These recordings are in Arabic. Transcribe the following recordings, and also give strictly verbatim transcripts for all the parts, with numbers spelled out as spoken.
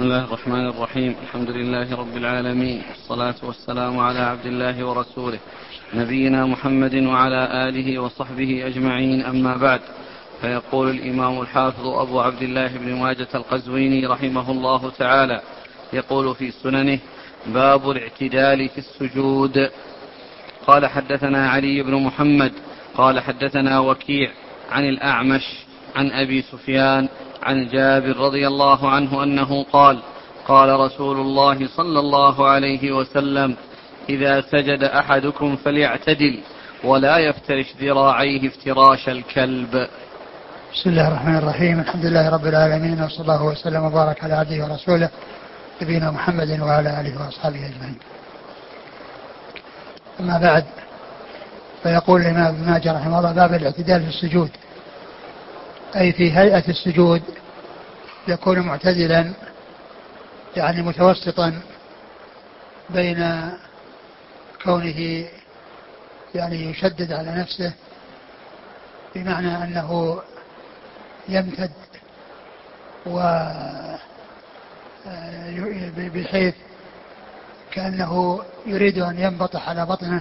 بسم الله الرحمن الرحيم. الحمد لله رب العالمين، والصلاة والسلام على عبد الله ورسوله نبينا محمد وعلى آله وصحبه أجمعين، أما بعد. فيقول الإمام الحافظ أبو عبد الله بن ماجة القزويني رحمه الله تعالى، يقول في سننه: باب الاعتدال في السجود. قال حدثنا علي بن محمد قال حدثنا وكيع عن الأعمش عن أبي سفيان عن جابر رضي الله عنه أنه قال: قال رسول الله صلى الله عليه وسلم: إذا سجد أحدكم فليعتدل ولا يفترش ذراعيه افتراش الكلب. بسم الله الرحمن الرحيم. الحمد لله رب العالمين، وصلى الله وسلم وبارك على عبده ورسوله نبينا محمد وعلى آله وأصحابه أجمعين. أما بعد، فيقول الإمام ابن ماجه رحمه الله: باب الاعتدال في السجود، أي في هيئة السجود يكون معتدلا، يعني متوسطا بين كونه يعني يشدد على نفسه، بمعنى أنه يمتد و بحيث كأنه يريد أن ينبطح على بطنه،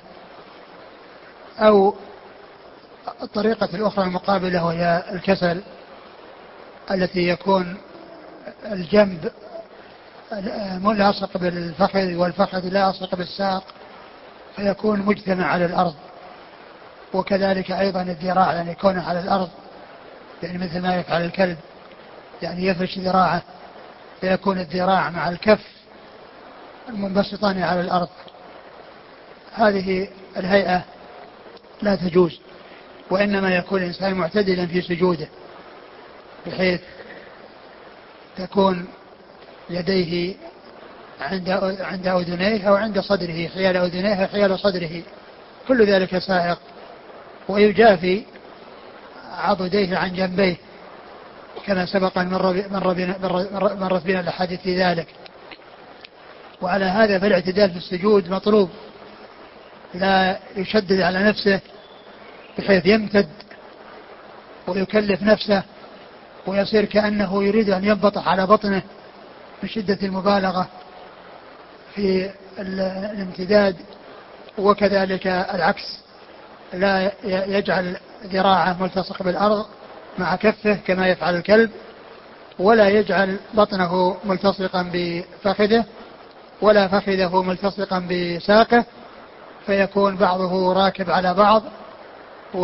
أو الطريقة الأخرى المقابلة وهي الكسل، التي يكون الجنب ملاصق بالفخذ والفخذ لاصق بالساق، فيكون مجتمع على الأرض. وكذلك أيضا الذراع، يعني يكون على الأرض، يعني مثل ما يفعل الكلب، يعني يفرش ذراعه فيكون الذراع مع الكف منبسطان على الأرض. هذه الهيئة لا تجوز، وإنما يكون الإنسان معتدلا في سجوده، بحيث تكون يديه عند عند أذنيه أو عند صدره، حيال أذنيه حيال صدره، كل ذلك سائق. ويجافي عضديه عن جنبيه كما سبق أن مرت بنا الأحاديث في ذلك. وعلى هذا فالاعتدال في السجود مطلوب، لا يشدد على نفسه بحيث يمتد ويكلف نفسه ويصير كأنه يريد أن ينبطح على بطنه من شدة المبالغة في الامتداد. وكذلك العكس، لا يجعل ذراعه ملتصق بالأرض مع كفه كما يفعل الكلب، ولا يجعل بطنه ملتصقا بفخذه ولا فخذه ملتصقا بساقه، فيكون بعضه راكب على بعض. و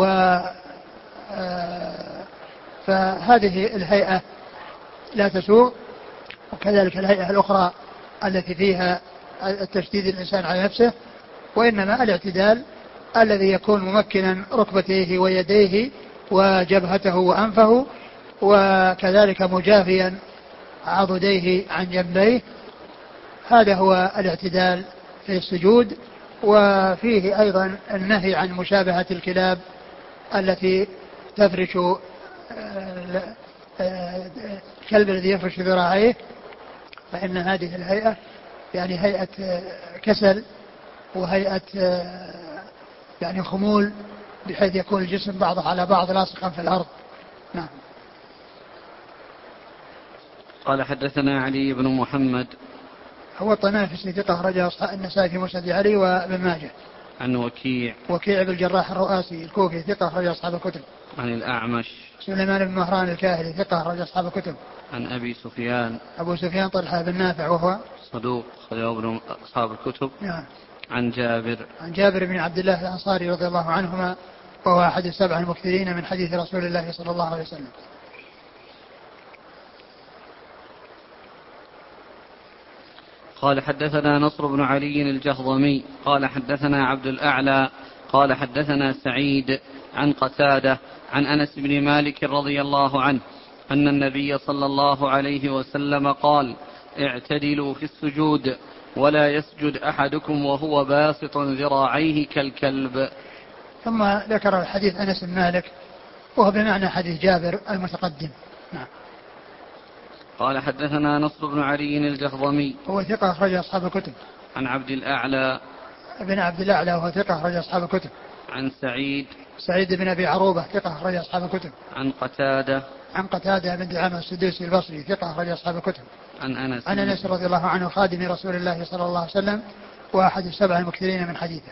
فهذه الهيئة لا تسوء. وكذلك الهيئة الأخرى التي فيها التشديد الإنسان على نفسه، وإنما الاعتدال الذي يكون ممكنا ركبتيه ويديه وجبهته وأنفه، وكذلك مجافيا عضديه عن جنبيه. هذا هو الاعتدال في السجود. وفيه أيضا النهي عن مشابهة الكلاب التي تفرش الكلب الذي يفرش ذراعيه، فإن هذه الهيئة يعني هيئة كسل وهيئة يعني خمول، بحيث يكون الجسم بعضه على بعض لاصقا في الأرض. نعم. قال حدثنا علي بن محمد هو الطنافسي ثقة رجل النسائي في مسند علي وابن ماجه. عن وكيع وكيع بن الجراح الرؤاسي الكوفي ثقة رجل أصحاب الكتب. عن الأعمش سليمان بن مهران الكاهلي ثقة رجل أصحاب الكتب. عن أبي سفيان أبو سفيان طلحة بن نافع وهو صدوق خرج أصحاب الكتب. نعم. عن جابر عن جابر بن عبد الله الأنصاري رضي الله عنهما، وهو أحد السبع المكثرين من حديث رسول الله صلى الله عليه وسلم. قال حدثنا نصر بن علي الجهضمي قال حدثنا عبد الأعلى قال حدثنا سعيد عن قتادة عن أنس بن مالك رضي الله عنه أن النبي صلى الله عليه وسلم قال: اعتدلوا في السجود ولا يسجد أحدكم وهو باسط ذراعيه كالكلب. ثم ذكر الحديث أنس بن مالك وهو بمعنى حديث جابر المتقدم. نعم. قال حدثنا نصر بن علي الجهضمي هو ثقة أخرج أصحاب الكتب. عن عبد الأعلى ابن عبد الأعلى وهو ثقة أخرج أصحاب الكتب. عن سعيد سعيد بن أبي عروبة ثقة أخرج أصحاب الكتب. عن قتادة عن قتادة بن دعامة السدوسي البصري ثقة أخرج أصحاب الكتب. عن أنس عن أنس رضي الله عنه خادم رسول الله صلى الله عليه وسلم وأحد السبع المكثرين من حديثه.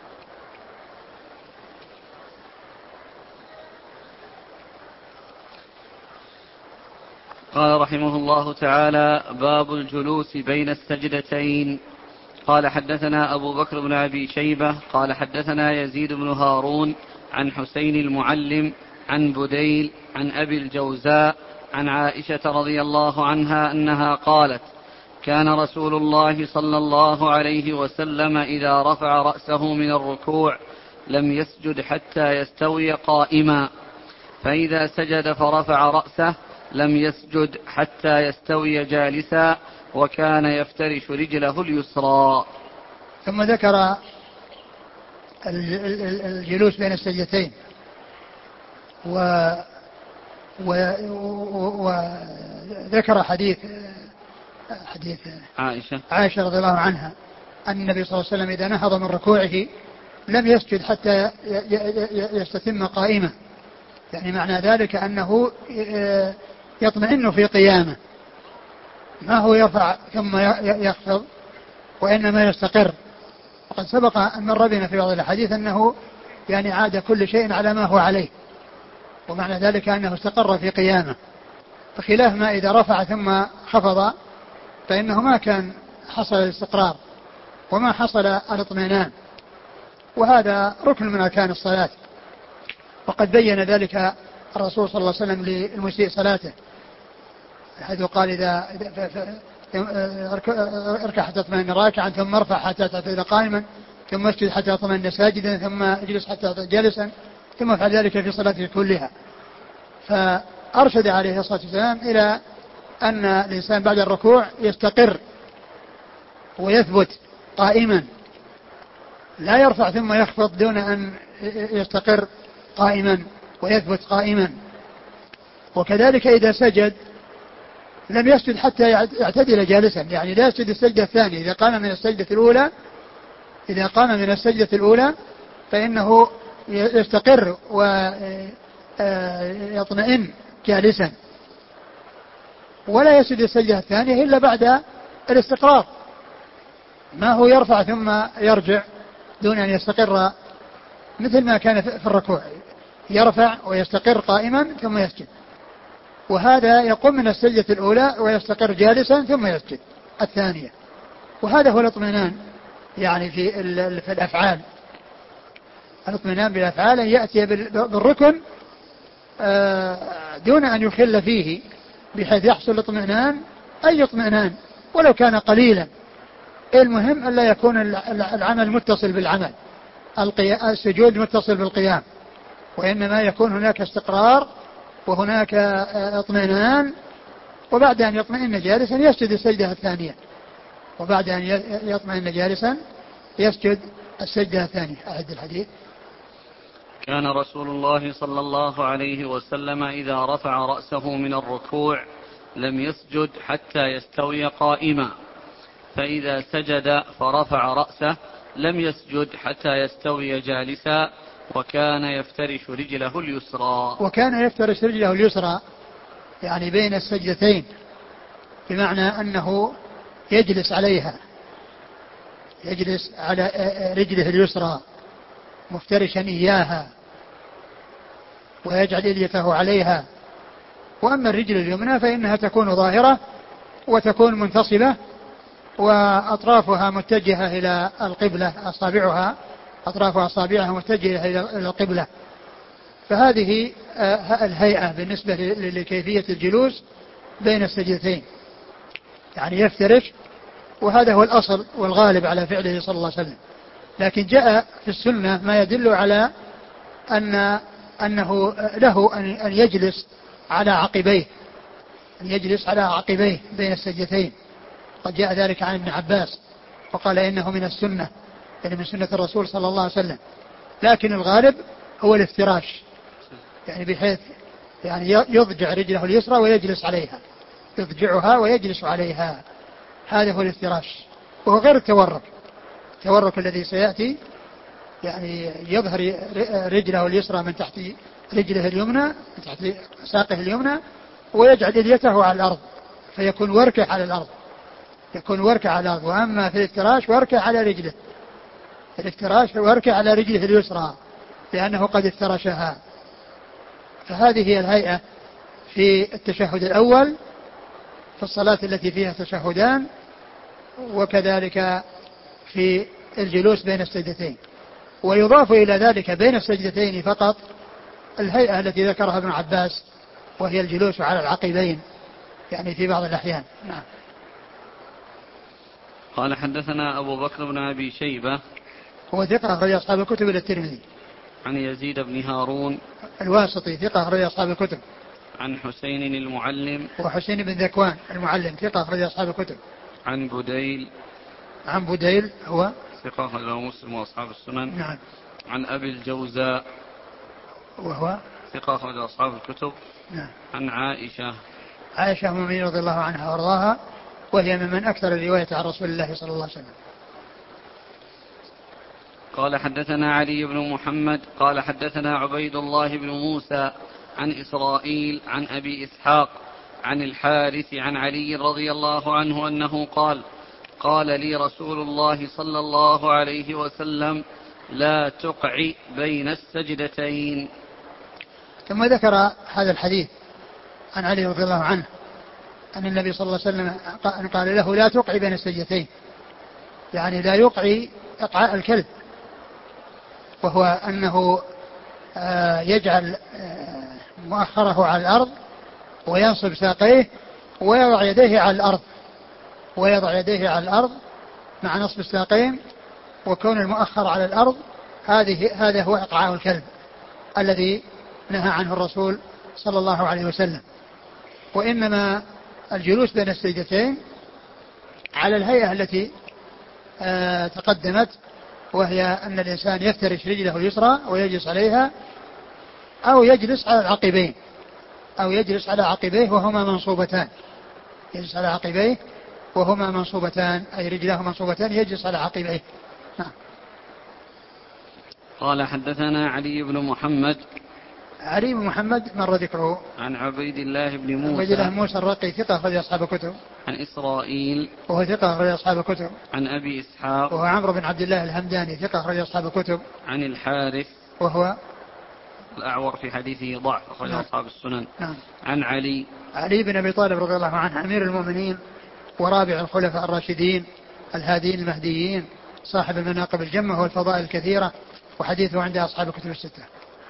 قال رحمه الله تعالى: باب الجلوس بين السجدتين. قال حدثنا أبو بكر بن أبي شيبة قال حدثنا يزيد بن هارون عن حسين المعلم عن بديل عن أبي الجوزاء عن عائشة رضي الله عنها أنها قالت: كان رسول الله صلى الله عليه وسلم إذا رفع رأسه من الركوع لم يسجد حتى يستوي قائما، فإذا سجد فرفع رأسه لم يسجد حتى يستوي جالسا، وكان يفترش رجله اليسرى. ثم ذكر الجلوس بين السجدتين و وذكر حديث حديث عائشة عائشة رضي الله عنها أن النبي صلى الله عليه وسلم إذا نهض من ركوعه لم يسجد حتى يستتم قائمة، يعني معنى ذلك أنه يطمئن في قيامه، ما هو يرفع ثم يخفض وإنما يستقر. وقد سبق أن مر بنا في بعض الحديث أنه يعني عاد كل شيء على ما هو عليه، ومعنى ذلك أنه استقر في قيامه، بخلاف ما إذا رفع ثم خفض فإنه ما كان حصل الاستقرار وما حصل الاطمئنان، وهذا ركن من أركان الصلاة. وقد بين ذلك الرسول صلى الله عليه وسلم للمسيء صلاته حيث قال: إذا اركع حتى تطمئن راكعا، ثم ارفع حتى تعتدل قائما، ثم اسجد حتى تطمئن ساجدا، ثم اجلس حتى جالسا، ثم افعل ذلك في صلاته كلها. فأرشد عليه الصلاة والسلام إلى أن الإنسان بعد الركوع يستقر ويثبت قائما، لا يرفع ثم يخفض دون أن يستقر قائما ويثبت قائما. وكذلك إذا سجد لم يسجد حتى يعتدل جالسا، يعني لا يسجد السجدة الثانية. إذا قام من السجدة الأولى إذا قام من السجدة الأولى فإنه يستقر ويطمئن جالسا، ولا يسجد السجدة الثانية إلا بعد الاستقرار، ما هو يرفع ثم يرجع دون أن يستقر مثل ما كان في الركوع، يرفع ويستقر قائما ثم يسجد. وهذا يقوم من السجدة الأولى ويستقر جالسا ثم يسجد الثانية، وهذا هو الاطمئنان يعني في, في الأفعال. الاطمئنان بالأفعال أن يأتي بالركن دون أن يخل فيه، بحيث يحصل الاطمئنان أي اطمئنان ولو كان قليلا. المهم ألا يكون العمل متصل بالعمل، السجود متصل بالقيام، وإنما يكون هناك استقرار وهناك اطمئنان، وبعد أن يطمئن جالسا يسجد السجدة الثانية، وبعد أن يطمئن جالسا يسجد السجدة الثانية. أعد الحديث. كان رسول الله صلى الله عليه وسلم إذا رفع رأسه من الركوع لم يسجد حتى يستوي قائما، فإذا سجد فرفع رأسه لم يسجد حتى يستوي جالسا، وكان يفترش رجله اليسرى. وكان يفترش رجله اليسرى يعني بين السجدتين، بمعنى أنه يجلس عليها، يجلس على رجله اليسرى مفترشا إياها ويجعل يده عليها. وأما الرجل اليمنى فإنها تكون ظاهرة وتكون منتصبة وأطرافها متجهة إلى القبلة، أصابعها أطراف أصابعها متجهة إلى القبلة. فهذه الهيئة بالنسبة لكيفية الجلوس بين السجدتين، يعني يفترش، وهذا هو الأصل والغالب على فعله صلى الله عليه وسلم. لكن جاء في السنة ما يدل على أن أنه له أن يجلس على عقبيه، أن يجلس على عقبيه بين السجدتين. قد جاء ذلك عن ابن عباس وقال إنه من السنة، يعني من سنة الرسول صلى الله عليه وسلم. لكن الغالب هو الافتراش، يعني بحيث يعني يضجع رجله اليسرى ويجلس عليها، يضجعها ويجلس عليها، هذا هو الافتراش، وهو غير التورك. التورك الذي سيأتي يعني يظهر رجله اليسرى من تحت رجله اليمنى، من تحت ساقه اليمنى، ويجعل يده على الأرض فيكون وركه على الأرض، يكون وركه على الأرض. وأما في الافتراش وركه على رجله، الافتراش وركه على رجله اليسرى لأنه قد افترشها. فهذه هي الهيئة في التشهد الأول في الصلاة التي فيها تشهدان، وكذلك في الجلوس بين السجدتين. ويضاف إلى ذلك بين السجدتين فقط الهيئة التي ذكرها ابن عباس، وهي الجلوس على العقبين يعني في بعض الأحيان. نعم. قال حدثنا أبو بكر بن أبي شيبة هو ثقة أخرج أصحاب الكتب إلى الترمذي. عن يزيد بن هارون الواسطي ثقة أخرج أصحاب الكتب. عن حسين المعلم وحسين بن ذكوان المعلم ثقة أخرج أصحاب الكتب. عن بديل عن بديل هو ثقة أخرج مسلم وأصحاب السنن. نعم. عن أبي الجوزاء وهو ثقة أخرج أصحاب الكتب. نعم. عن عائشة عائشة أم المؤمنين رضي الله عنها وارضاها، وهي ممن أكثر الرواية عن رسول الله صلى الله عليه وسلم. قال حدثنا علي بن محمد قال حدثنا عبيد الله بن موسى عن إسرائيل عن أبي إسحاق عن الحارث عن علي رضي الله عنه أنه قال قال لي رسول الله صلى الله عليه وسلم لا تقع بين السجدتين. ثم ذكر هذا الحديث عن علي رضي الله عنه أن النبي صلى الله عليه وسلم قال له لا تقع بين السجدتين، يعني لا يقع إقعاء الكلب، وهو أنه يجعل مؤخره على الأرض وينصب ساقيه ويضع يديه على الأرض ويضع يديه على الأرض مع نصب الساقين وكون المؤخر على الأرض. هذه هذا هو إقعاء الكلب الذي نهى عنه الرسول صلى الله عليه وسلم. وإنما الجلوس بين السجدتين على الهيئة التي آه تقدمت، وهي أن الإنسان يفترش رجله اليسرى ويجلس عليها، أو يجلس على العقبين أو يجلس على عقبيه وهما منصوبتان، يجلس على عقبيه وهما منصوبتان أي رجلاه منصوبتان يجلس على عقبيه. نعم. قال حدثنا علي بن محمد علي بن محمد مر ذكره. عن عبيد الله بن موسى عبيد الله موسى الرقي ثقة أخرج أصحاب الكتب. عن إسرائيل وهو ثقة أخرج أصحاب الكتب. عن أبي إسحاق وهو عمرو بن عبد الله الهمداني ثقة أخرج أصحاب الكتب. عن الحارث وهو الأعور في حديثه ضعف أخرج نعم. أصحاب السنن. نعم. عن علي علي بن أبي طالب رضي الله عنه أمير المؤمنين ورابع الخلفاء الراشدين الهادين المهديين صاحب المناقب الجمة والفضائل الكثيرة، وحديثه عند أصحاب الكتب الستة.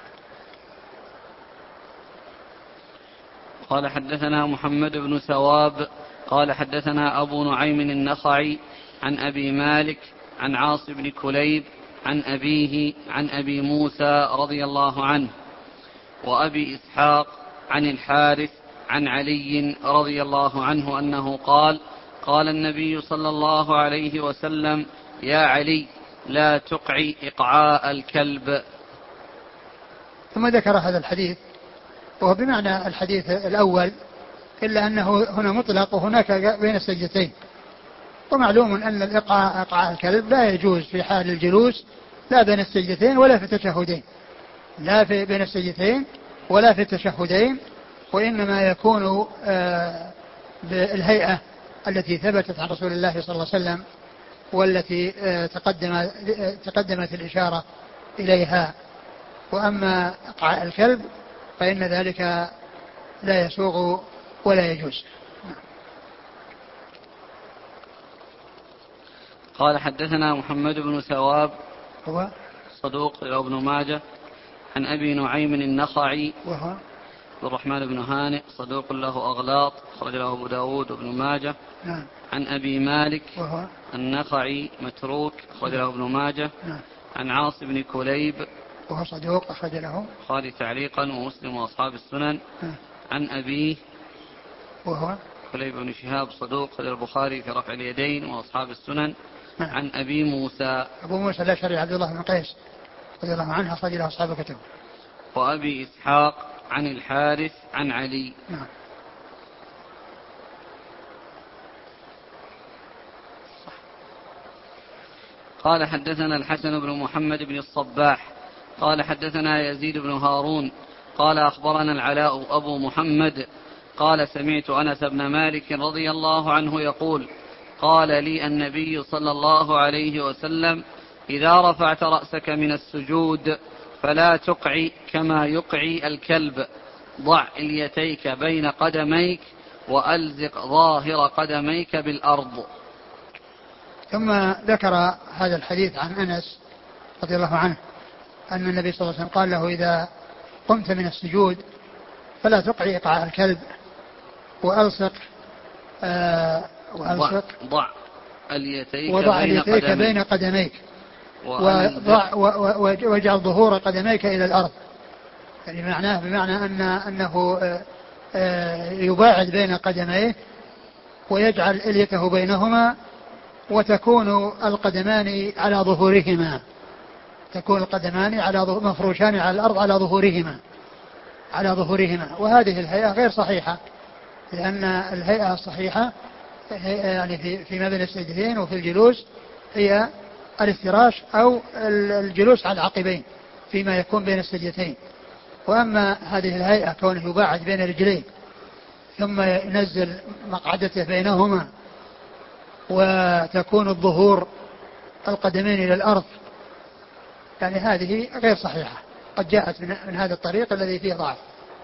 قال حدثنا محمد بن ثواب قال حدثنا أبو نعيم النخعي عن أبي مالك عن عاص بن كليب عن أبيه عن أبي موسى رضي الله عنه وأبي إسحاق عن الحارث عن علي رضي الله عنه أنه قال قال النبي صلى الله عليه وسلم يا علي لا تقع إقعاء الكلب. ثم ذكر هذا الحديث وهو بمعنى الحديث الأول، إلا أنه هنا مطلق وهناك بين السجدتين. ومعلوم أن الإقعاء إقعاء الكلب لا يجوز في حال الجلوس لا بين السجدتين ولا في التشهدين، لا في بين السجدتين ولا في التشهدين، وإنما يكون آه بالهيئة التي ثبتت عن رسول الله صلى الله عليه وسلم والتي آه تقدم تقدمت الإشارة إليها. وأما إقعاء الكلب فإن ذلك لا يسوغ ولا يجوز. قال حدثنا محمد بن ثواب هو صدوق ابن ماجه عن أبي نعيم النخعي وهو عبد الرحمن بن هانئ صدوق له أغلاط أخرج له أبو داود وابن ماجه. نعم. عن أبي مالك وهو النخعي متروك أخرج له ابن ماجه. نعم. عن عاص بن كليب وهو صدوق أخرج له البخاري تعليقا ومسلم وأصحاب السنن. نعم. عن أبيه وهو كليب بن شهاب صدوق أخرج البخاري في رفع اليدين وأصحاب السنن. نعم. عن أبي موسى أبو موسى الأشعري عبد الله بن قيس رضي الله عنه أخرج له أصحاب الكتب. وأبي إسحاق عن الحارث عن علي. نعم. قال حدثنا الحسن بن محمد بن الصباح قال حدثنا يزيد بن هارون قال أخبرنا العلاء أبو محمد قال سمعت أنس بن مالك رضي الله عنه يقول قال لي النبي صلى الله عليه وسلم إذا رفعت رأسك من السجود فلا تقعي كما يقعي الكلب، ضع اليتيك بين قدميك وألزق ظاهر قدميك بالأرض. ثم ذكر هذا الحديث عن أنس رضي الله عنه أن النبي صلى الله عليه وسلم قال له إذا قمت من السجود فلا تقعي إقعاء الكلب وألصق آه وألصق ضع اليتيك وضع بين اليتيك قدميك, بين قدميك وضع واجعل ظهور قدميك إلى الأرض. يعني معناه بمعنى أن أنه آه آه يباعد بين قدميه ويجعل إليته بينهما وتكون القدمان على ظهورهما تكون القدمان على مفروشان على الأرض على ظهورهما على ظهورهما وهذه الهيئة غير صحيحة، لأن الهيئة الصحيحة يعني في فيما بين السجدتين وفي الجلوس هي الافتراش أو الجلوس على العقبين فيما يكون بين السجدتين. وأما هذه الهيئة كونه يباعد بين رجليه ثم ينزل مقعدته بينهما وتكون الظهور القدمين إلى الأرض، يعني هذه غير صحيحة، قد جاءت من هذا الطريق الذي فيه ضعف.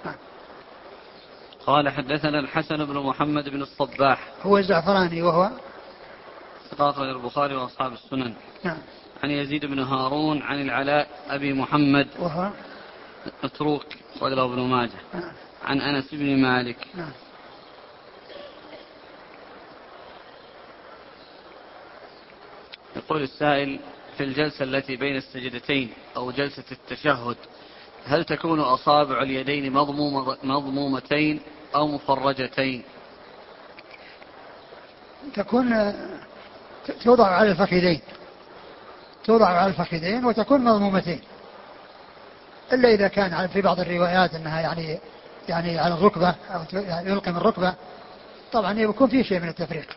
قال حدثنا الحسن بن محمد بن الصباح هو الزعفراني وهو ثقة البخاري وأصحاب السنن. نعم. عن يزيد بن هارون عن العلاء أبي محمد وهو متروك وله ابن ماجه. نعم. عن أنس بن مالك. نعم. يقول السائل في الجلسة التي بين السجدتين أو جلسة التشهد هل تكون أصابع اليدين مضمومتين أو مفرجتين؟ تكون توضع على الفخذين توضع على الفخذين وتكون مضمومتين، إلا إذا كان في بعض الروايات أنها يعني يعني على الركبة أو يلقي من الركبة، طبعا يكون فيه شيء من التفريق.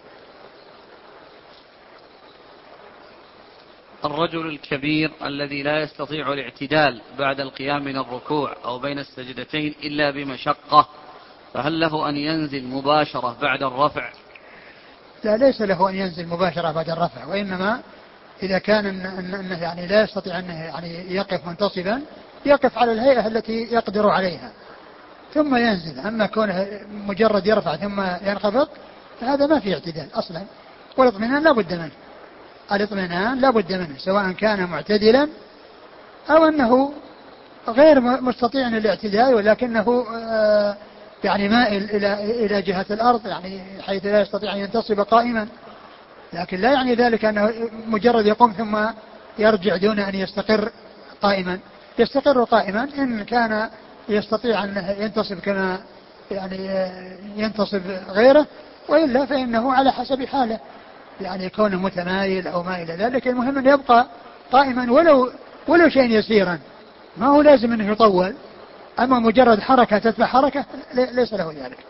الرجل الكبير الذي لا يستطيع الاعتدال بعد القيام من الركوع أو بين السجدتين إلا بمشقة، فهل له أن ينزل مباشرة بعد الرفع؟ لا، ليس له أن ينزل مباشرة بعد الرفع، وإنما إذا كان أنه يعني لا يستطيع أنه يعني يقف منتصبا يقف على الهيئة التي يقدر عليها ثم ينزل. أما كونه مجرد يرفع ثم ينخفض هذا ما في اعتدال أصلا، والاطمئنان لا بد منه الاطمئنان لا بد منه سواء كان معتدلا أو أنه غير مستطيع الاعتدال ولكنه يعني مائل إلى إلى جهة الأرض، يعني حيث لا يستطيع أن ينتصب قائما، لكن لا يعني ذلك أنه مجرد يقوم ثم يرجع دون أن يستقر قائما. يستقر قائما إن كان يستطيع أن ينتصب كما يعني ينتصب غيره، وإلا فإنه على حسب حاله، يعني كونه متمايل أو ما إلى ذلك، المهم أن يبقى قائما ولو ولو شيء يسيرا، ما هو لازم أنه يطول، أما مجرد حركة تتبع حركة ليس له ذلك.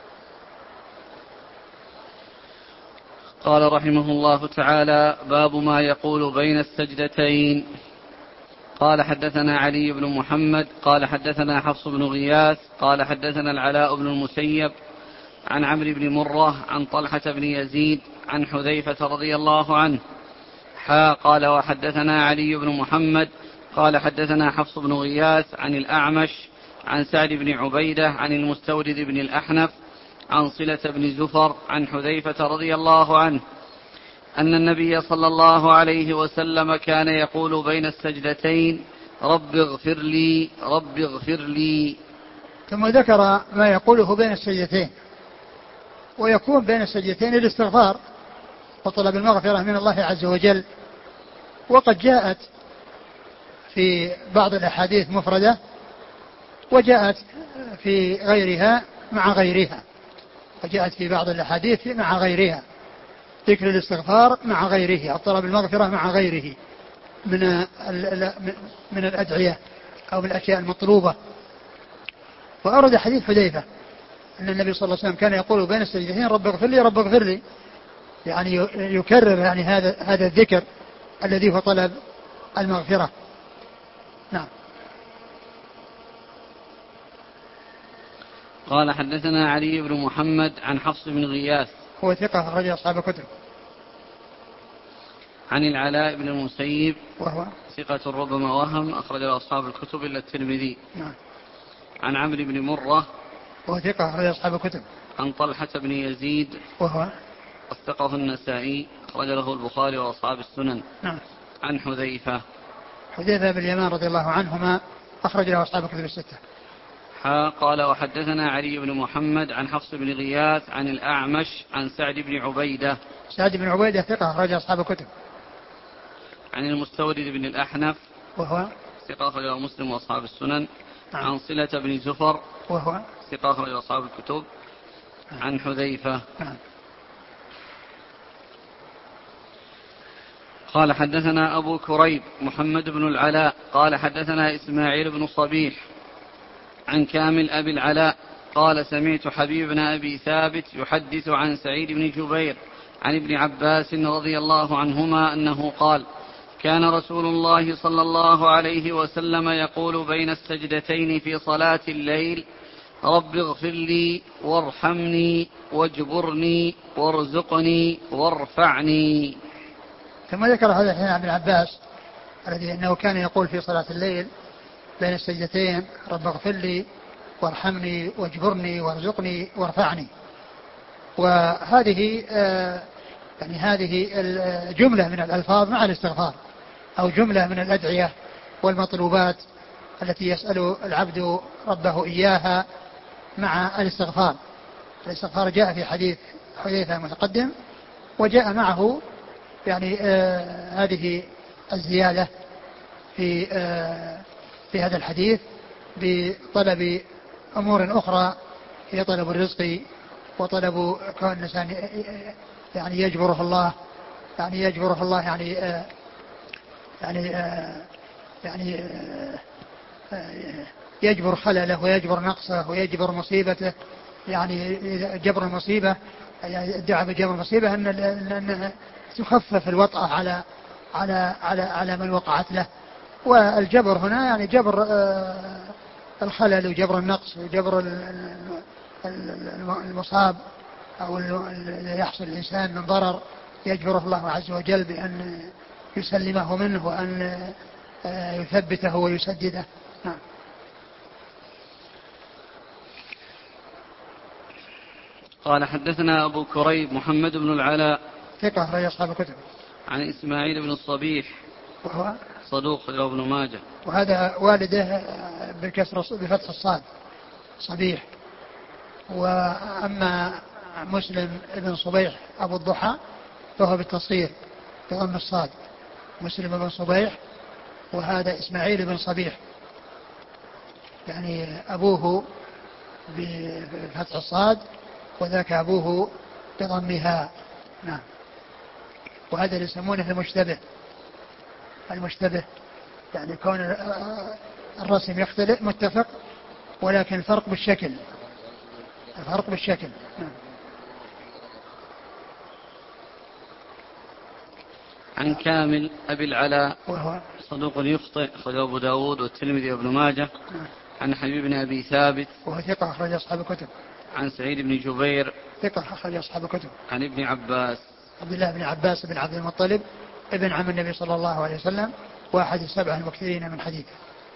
قال رحمه الله تعالى: باب ما يقول بين السجدتين. قال حدثنا علي بن محمد قال حدثنا حفص بن غياث قال حدثنا العلاء بن المسيب عن عمرو بن مرة عن طلحة بن يزيد عن حذيفة رضي الله عنه حا قال وحدثنا علي بن محمد قال حدثنا حفص بن غياث عن الأعمش عن سعد بن عبيدة عن المستورد بن الأحنف عن صلة بن زفر عن حذيفة رضي الله عنه أن النبي صلى الله عليه وسلم كان يقول بين السجدتين: رب اغفر لي رب اغفر لي. ثم ذكر ما يقوله بين السجدتين، ويكون بين السجدتين الاستغفار وطلب المغفرة من الله عز وجل، وقد جاءت في بعض الأحاديث مفردة وجاءت في غيرها مع غيرها وجاءت في بعض الأحاديث مع غيرها ذكر الاستغفار مع غيره أو طلب المغفرة مع غيره من من الأدعية أو من الأشياء المطلوبة. وأورد حديث حذيفة أن النبي صلى الله عليه وسلم كان يقول بين السجدتين: رب اغفر لي رب اغفر لي، يعني يكرر يعني هذا هذا الذكر الذي هو طلب المغفرة. نعم. قال حدثنا علي بن محمد عن حفص بن غياث هو ثقة أخرج أصحاب الكتب. عن العلاء بن المسيب وهو ثقة ربما وهم أخرج أصحاب الكتب إلا الترمذي. نعم. عن عمرو بن مرة وهو ثقة أخرج أصحاب الكتب. عن طلحة بن يزيد وهو وثقه النسائي أخرج له البخاري وأصحاب السنن. نعم. عن حذيفة حذيفة بن اليمان رضي الله عنهما أخرج له أصحاب الكتب الستة. قال وحدثنا علي بن محمد عن حفص بن غياث عن الأعمش عن سعد بن عبيدة. سعد بن عبيدة ثقة أخرج أصحاب الكتب. عن المستورد بن الأحنف وهو ثقة أخرجه مسلم وأصحاب السنن. نعم. عن صلة بن زفر وهو ثقة أخرجه أصحاب الكتب. نعم. عن حذيفة. نعم. قال حدثنا أبو كريب محمد بن العلاء قال حدثنا إسماعيل بن صبيح عن كامل أبي العلاء قال سمعت حبيب بن أبي ثابت يحدث عن سعيد بن جبير عن ابن عباس رضي الله عنهما أنه قال كان رسول الله صلى الله عليه وسلم يقول بين السجدتين في صلاة الليل رب اغفر لي وارحمني واجبرني وارزقني وارفعني. ثم ذكر هذا الحين عن ابن عباس الذي أنه كان يقول في صلاة الليل بين السجدتين رب اغفر لي وارحمني واجبرني وارزقني وارفعني. وهذه آه يعني هذه الجملة من الألفاظ مع الاستغفار أو جملة من الأدعية والمطلوبات التي يسأل العبد ربه إياها مع الاستغفار. الاستغفار جاء في حديث حذيفة المتقدم وجاء معه يعني آه هذه الزيادة في آه في هذا الحديث بطلب أمور أخرى هي طلب الرزق وطلب كون الإنسان يعني يجبره الله يعني يجبره الله يعني آه يعني آه يعني آه يجبر خلله ويجبر نقصه ويجبر مصيبته. يعني جبر المصيبة يعني الدعاء بجبر المصيبة أن أن تخفف الوطأة على على على على من وقعت له. والجبر هنا يعني جبر الخلل وجبر النقص وجبر المصاب أو اللي يحصل الإنسان من ضرر يجبره الله عز وجل بأن يسلمه منه وأن يثبته ويسدده. نعم. قال حدثنا أبو كريب محمد بن العلاء ثقة أخرج أصحاب الكتب. عن إسماعيل بن الصبيح وهو صدوق له ابن ماجه. وهذا والده بكسر بفتح الصاد صبيح. وأما مسلم بن صبيح أبو الضحى فهو بالتصغير بضم الصاد مسلم بن صبيح. وهذا إسماعيل بن صبيح يعني أبوه بفتح الصاد وذاك أبوه بضمها. نعم. وهذا اللي يسمونه المشتبه. المشتبه يعني كون الرسم يختلف متفق ولكن الفرق بالشكل الفرق بالشكل. نعم. عن كامل أبي العلاء وهو صدوق يخطئ أخرجه أبو داود والترمذي وابن ماجه. نعم. عن حبيب بن أبي ثابت وهو ثقة أخرج أصحاب الكتب. عن سعيد بن جبير ثقة أخرج أصحاب الكتب. عن ابن عباس عبد الله بن عباس بن عبد المطلب ابن عم النبي صلى الله عليه وسلم واحد السبعة المكثرين من حديثه.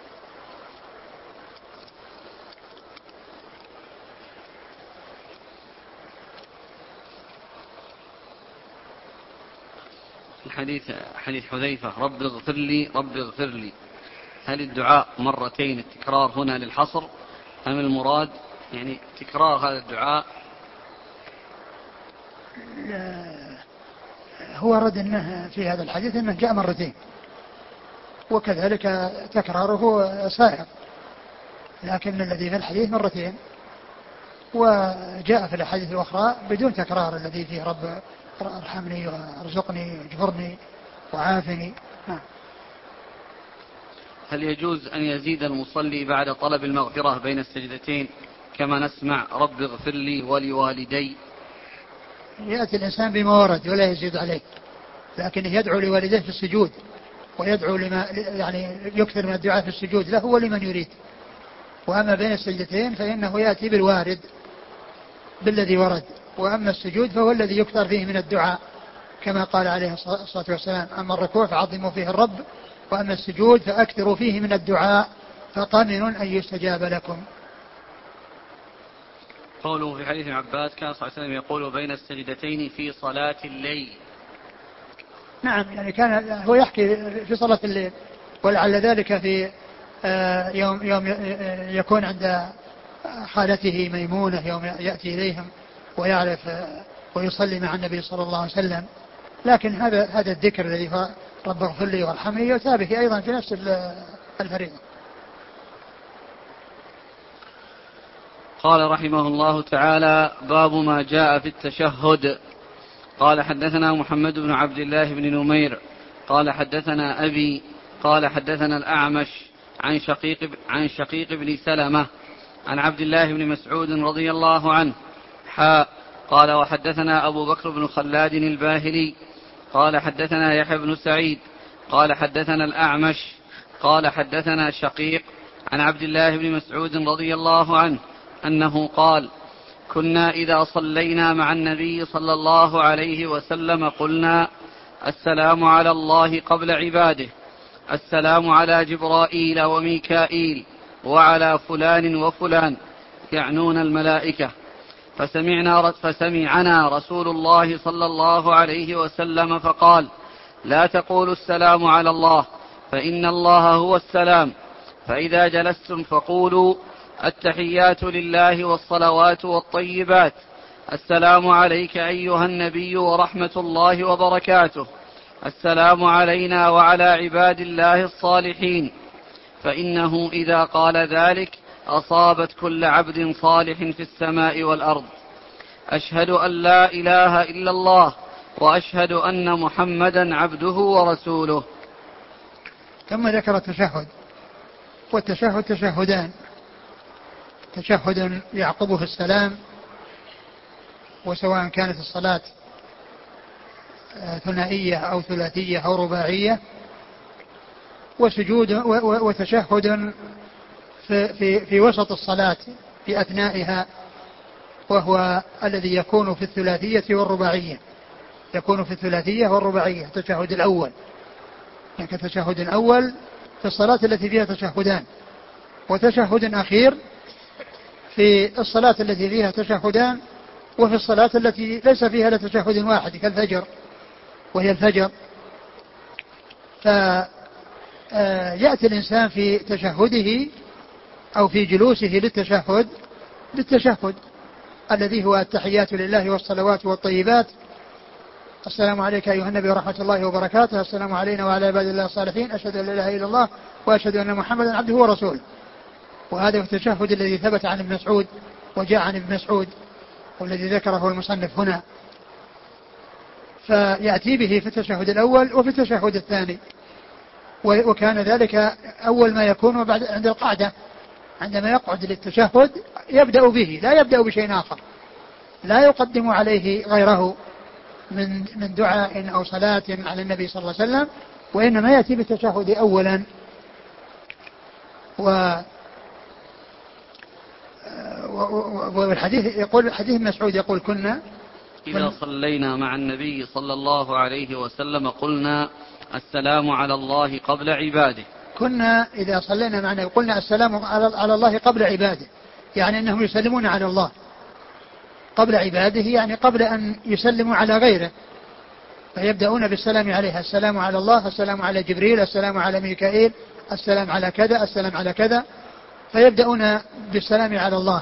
الحديث حديث حذيفة رب اغفر لي رب اغفر لي، هل الدعاء مرتين التكرار هنا للحصر أم المراد يعني تكرار هذا الدعاء؟ هو رد أنه في هذا الحديث أنه جاء مرتين وكذلك تكراره سائر، لكن الذي في الحديث مرتين وجاء في الحديث الأخرى بدون تكرار الذي فيه رب ارحمني وارزقني واجبرني وعافني. هل يجوز أن يزيد المصلي بعد طلب المغفرة بين السجدتين كما نسمع رب اغفر لي ولوالدي؟ يأتي الإنسان بما ورد ولا يزيد عليه، لكن يدعو لوالديه في السجود ويدعو لما يعني يكثر من الدعاء في السجود له ولمن يريد، وأما بين السجدتين فإنه يأتي بالوارد بالذي ورد. وأما السجود فهو الذي يكثر فيه من الدعاء كما قال عليه الصلاة والسلام: أما الركوع فعظموا فيه الرب، وأما السجود فأكثروا فيه من الدعاء فطمن أن يستجاب لكم. قوله في حديث ابن عباس كان صلى الله عليه وسلم يقول بين السجدتين في صلاة الليل. نعم، يعني كان هو يحكي في صلاة الليل، ولعل ذلك في يوم, يوم يكون عند خالته ميمونة، يوم يأتي إليهم ويعرف ويصلي مع النبي صلى الله عليه وسلم. لكن هذا هذا الذكر الذي هو رب اغفر لي وارحمني يؤتى به أيضا في نفس الفريضة. قال رحمه الله تعالى: باب ما جاء في التشهد. قال حدثنا محمد بن عبد الله بن نمير قال حدثنا أبي قال حدثنا الأعمش عن شقيق, عن شقيق بن سلمة عن عبد الله بن مسعود رضي الله عنه حاء قال وحدثنا أبو بكر بن خلاد الباهلي قال حدثنا يحيى بن سعيد قال حدثنا الأعمش قال حدثنا شقيق عن عبد الله بن مسعود رضي الله عنه أنه قال: كنا إذا صلينا مع النبي صلى الله عليه وسلم قلنا: السلام على الله قبل عباده، السلام على جبرائيل وميكائيل وعلى فلان وفلان، يعنون الملائكة. فسمعنا, فسمعنا رسول الله صلى الله عليه وسلم فقال: لا تقولوا السلام على الله، فإن الله هو السلام، فإذا جلستم فقولوا: التحيات لله والصلوات والطيبات، السلام عليك أيها النبي ورحمة الله وبركاته، السلام علينا وعلى عباد الله الصالحين. فإنه إذا قال ذلك أصابت كل عبد صالح في السماء والأرض. أشهد أن لا إله إلا الله وأشهد أن محمدا عبده ورسوله. ثم ذكر التشهد، والتشهد تشهدان: تشهد يعقبه السلام، وسواء كانت الصلاة ثنائية أو ثلاثية أو رباعية، وسجود وتشهد في, في, في وسط الصلاة في أثنائها، وهو الذي يكون في الثلاثية والرباعية، يكون في الثلاثية والرباعية التشهد الأول، يعني كتشهد أول في الصلاة التي فيها تشهدان، وتشهد أخير في الصلاة التي فيها تشهدان، وفي الصلاة التي ليس فيها لتشهد واحد كالفجر، وهي الفجر. فيأتي الإنسان في تشهده أو في جلوسه للتشهد بالتشهد الذي هو التحيات لله والصلوات والطيبات، السلام عليك أيها النبي ورحمة الله وبركاته، السلام علينا وعلى عباد الله الصالحين، أشهد أن لا إله إلا الله وأشهد أن محمدا عبده ورسوله. وهذا هو التشهد الذي ثبت عن ابن مسعود وجاء عن ابن مسعود والذي ذكره المصنف هنا. فيأتي به في التشهد الأول وفي التشهد الثاني، وكان ذلك أول ما يكون بعد عند القعدة، عندما يقعد للتشهد يبدأ به، لا يبدأ بشيء آخر، لا يقدم عليه غيره من من دعاء أو صلاة على النبي صلى الله عليه وسلم، وإنما يأتي بالتشهد أولا. و والحديث يقول، حديث ابن مسعود يقول: كنا إذا صلينا مع النبي صلى الله عليه وسلم قلنا: السلام على الله قبل عباده. كنا إذا صلينا مع النبي قلنا: السلام على الله قبل عباده، يعني أنهم يسلمون على الله قبل عباده، يعني قبل أن يسلموا على غيره، فيبدأون بالسلام عليها: السلام على الله، السلام على جبريل، السلام على ميكائيل، السلام على كذا، السلام على كذا، فيبدأون بالسلام على الله،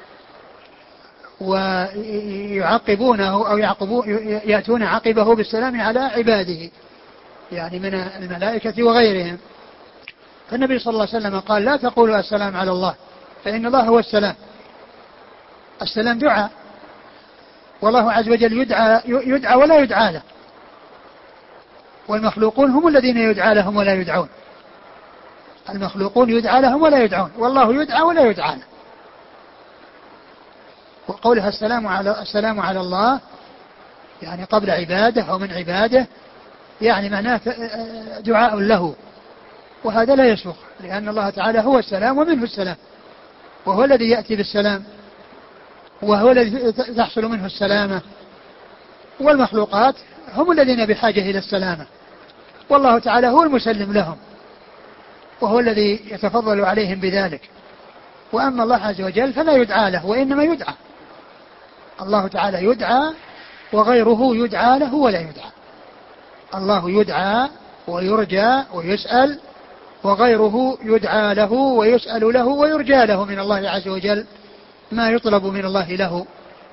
ويعقبونه أو يعقبون يأتون عقبه بالسلام على عباده، يعني من الملائكة وغيرهم. فالنبي صلى الله عليه وسلم قال: لا تقولوا السلام على الله، فإن الله هو السلام. السلام دعاء، والله عز وجل يدعى, يدعى ولا يدعى له، والمخلوقون هم الذين يدعى لهم ولا يدعون. المخلوقون يدعى لهم ولا يدعون، والله يدعى ولا يدعى له. وقولها السلام على السلام على الله يعني قبل عباده أو من عباده، يعني معناه دعاء له، وهذا لا يسوغ، لأن الله تعالى هو السلام ومنه السلام، وهو الذي يأتي بالسلام، وهو الذي تحصل منه السلامة، والمخلوقات هم الذين بحاجة إلى السلامة، والله تعالى هو المسلم لهم وهو الذي يتفضل عليهم بذلك. وأما الله عز وجل فلا يدعى له وإنما يدعى. الله تعالى يدعى وغيره يدعى له ولا يدعى. الله يدعى ويرجى ويسأل، وغيره يدعى له ويسأل له ويرجى له من الله عز وجل ما يطلب من الله له.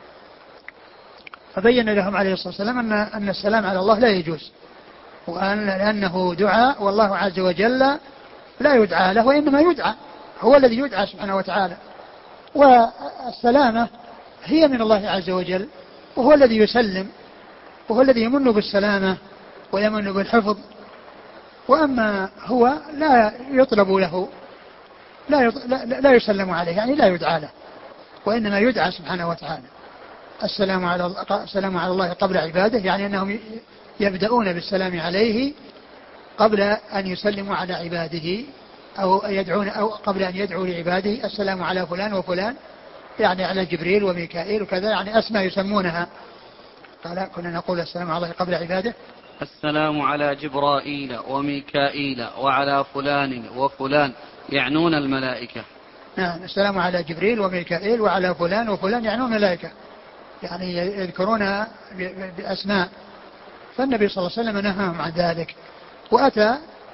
فبين لهم عليه الصلاة والسلام أن, أن السلام على الله لا يجوز، وأن لأنه دعاء والله عز وجل لا يدعى له وإنما يدعى، هو الذي يدعى سبحانه وتعالى. والسلامة هي من الله عز وجل، وهو الذي يسلم، وهو الذي يمن بالسلامة ويمن بالحفظ. وأما هو لا يطلب له، لا, يط... لا, لا يسلم عليه، يعني لا يدعى له، وإنما يدعى سبحانه وتعالى. السلام على السلام على الله قبل عباده، يعني أنهم يبدأون بالسلام عليه قبل أن يسلموا على عباده، أو يدعون أو قبل أن يدعوا لعباده السلام على فلان وفلان، يعني على جبريل وميكائيل وكذا، يعني أسماء يسمونها. قال كنا نقول السلام على الله قبل عباده. السلام على جبرائيل وميكائيل وعلى فلان وفلان، يعنون الملائكة. نعم، السلام على جبريل وميكائيل وعلى فلان وفلان يعنون الملائكة، يعني يذكرون بأسماء. فالنبي صلى الله عليه وسلم نهاهم عن ذلك، وأتى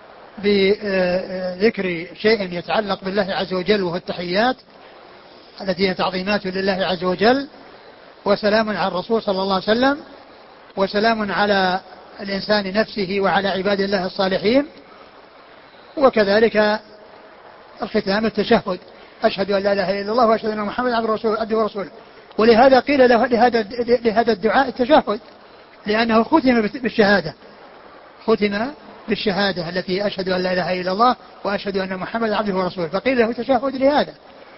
بذكر شيء يتعلق بالله عز وجل، وهو التحيات التي هي تعظيمات لله عز وجل، وسلام على الرسول صلى الله عليه وسلم، وسلام على الإنسان نفسه وعلى عباد الله الصالحين، وكذلك الختام التشهد، أشهد أن لا إله إلا الله وأشهد أن محمدا عبده ورسوله. ولهذا قيل له لهذا, لهذا الدعاء التشهد، لأنه ختم بالشهادة، ختم بالشهادة التي أشهد أن لا إله إلا الله وأشهد أن محمدا عبده ورسوله، فقيل له تشهد لهذا.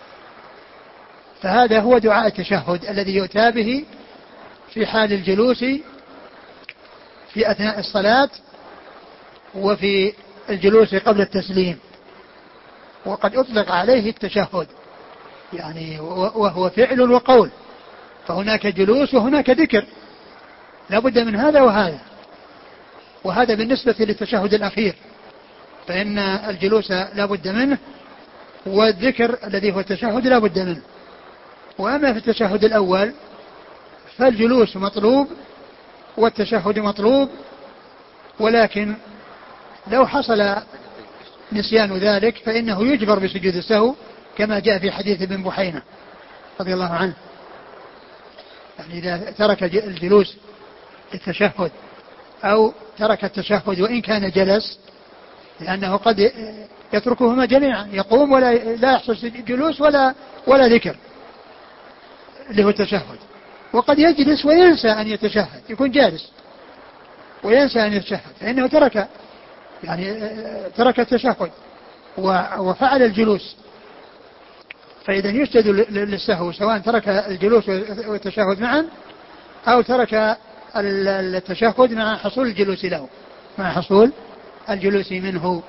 فهذا هو دعاء التشهد الذي يؤتى به في حال الجلوس في أثناء الصلاة وفي الجلوس قبل التسليم. وقد أطلق عليه التشهد، يعني وهو فعل وقول، فهناك جلوس وهناك ذكر، لا بد من هذا وهذا. وهذا بالنسبة للتشهد الأخير، فإن الجلوس لا بد منه، والذكر الذي هو التشهد لا بد منه. وأما في التشهد الأول فالجلوس مطلوب والتشهد مطلوب، ولكن لو حصل نسيان ذلك فإنه يجبر بسجود السهو، كما جاء في حديث ابن بحينة رضي الله عنه، يعني إذا ترك الجلوس للتشهد أو ترك التشهد وإن كان جلس، لأنه قد يتركهما جميعا، يقوم ولا لا يحصل جلوس ولا ولا ذكر اللي هو التشهد، وقد يجلس وينسى أن يتشهد، يكون جالس وينسى أن يتشهد، فإنه ترك يعني ترك التشهد وفعل الجلوس. فإذا يسجد للسهو سواء ترك الجلوس والتشهد معا أو ترك التشهد مع حصول الجلوس له، مع حصول الجلوس منه.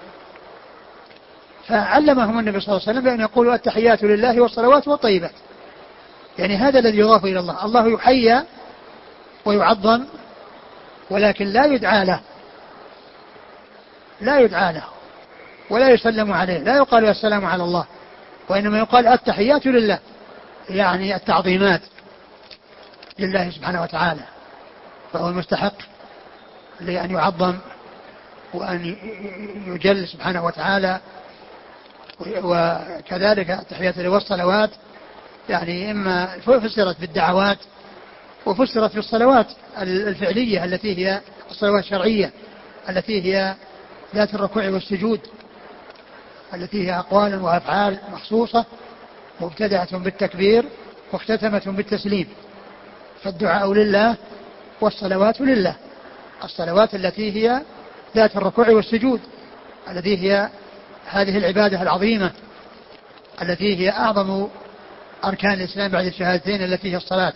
فعلمهم النبي صلى الله عليه وسلم بأن يقولوا التحيات لله والصلوات والطيبات، يعني هذا الذي يضاف إلى الله. الله يحيى ويعظم، ولكن لا يدعى له، لا يدعى له ولا يسلم عليه، لا يقال السلام على الله، وإنما يقال التحيات لله، يعني التعظيمات لله سبحانه وتعالى، فهو المستحق لأن يعظم وأن يجل سبحانه وتعالى. وكذلك التحيات له والصلوات، يعني إما فسرت بالدعوات وفسرت بالصلوات الفعلية التي هي الصلوات الشرعية التي هي ذات الركوع والسجود، التي هي أقوال وأفعال مخصوصة مبتدأة بالتكبير واختتمة بالتسليم. فالدعاء لله والصلوات لله، الصلوات التي هي ذات الركوع والسجود التي هي هذه العبادة العظيمة التي هي أعظم أركان الإسلام بعد الشهادتين التي هي الصلاة،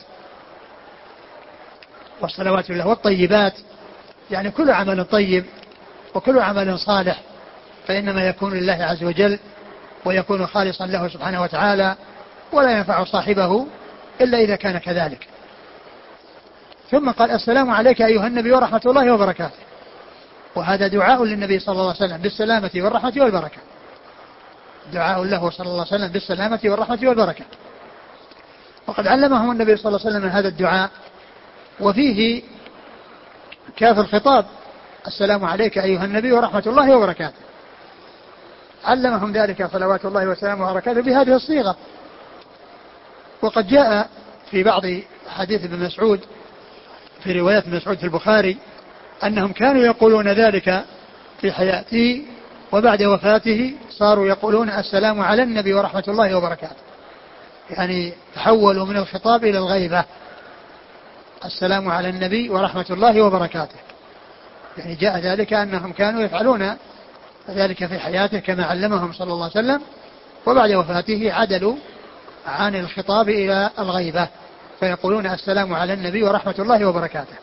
والصلوات لله. والطيبات يعني كل عمل طيب وكل عمل صالح فإنما يكون لله عز وجل ويكون خالصا له سبحانه وتعالى، ولا ينفع صاحبه إلا إذا كان كذلك. ثم قال السلام عليك أيها النبي ورحمة الله وبركاته، وهذا دعاء للنبي صلى الله عليه وسلم بالسلامة والرحمة والبركة، دعاء له صلى الله عليه وسلم بالسلامة والرحمة والبركة. وقد علمهم النبي صلى الله عليه وسلم هذا الدعاء، وفيه كاف الخطاب السلام عليك أيها النبي ورحمة الله وبركاته، علمهم ذلك صلوات الله وسلامه وبركاته بهذه الصيغة. وقد جاء في بعض حديث ابن مسعود في رواية ابن مسعود في البخاري أنهم كانوا يقولون ذلك في حياته، وبعد وفاته صاروا يقولون السلام على النبي ورحمة الله وبركاته، يعني تحولوا من الخطاب إلى الغيبة، السلام على النبي ورحمة الله وبركاته. يعني جاء ذلك أنهم كانوا يفعلون ذلك في حياته كما علمهم صلى الله عليه وسلم، وبعد وفاته عدلوا عن الخطاب إلى الغيبة فيقولون السلام على النبي ورحمة الله وبركاته.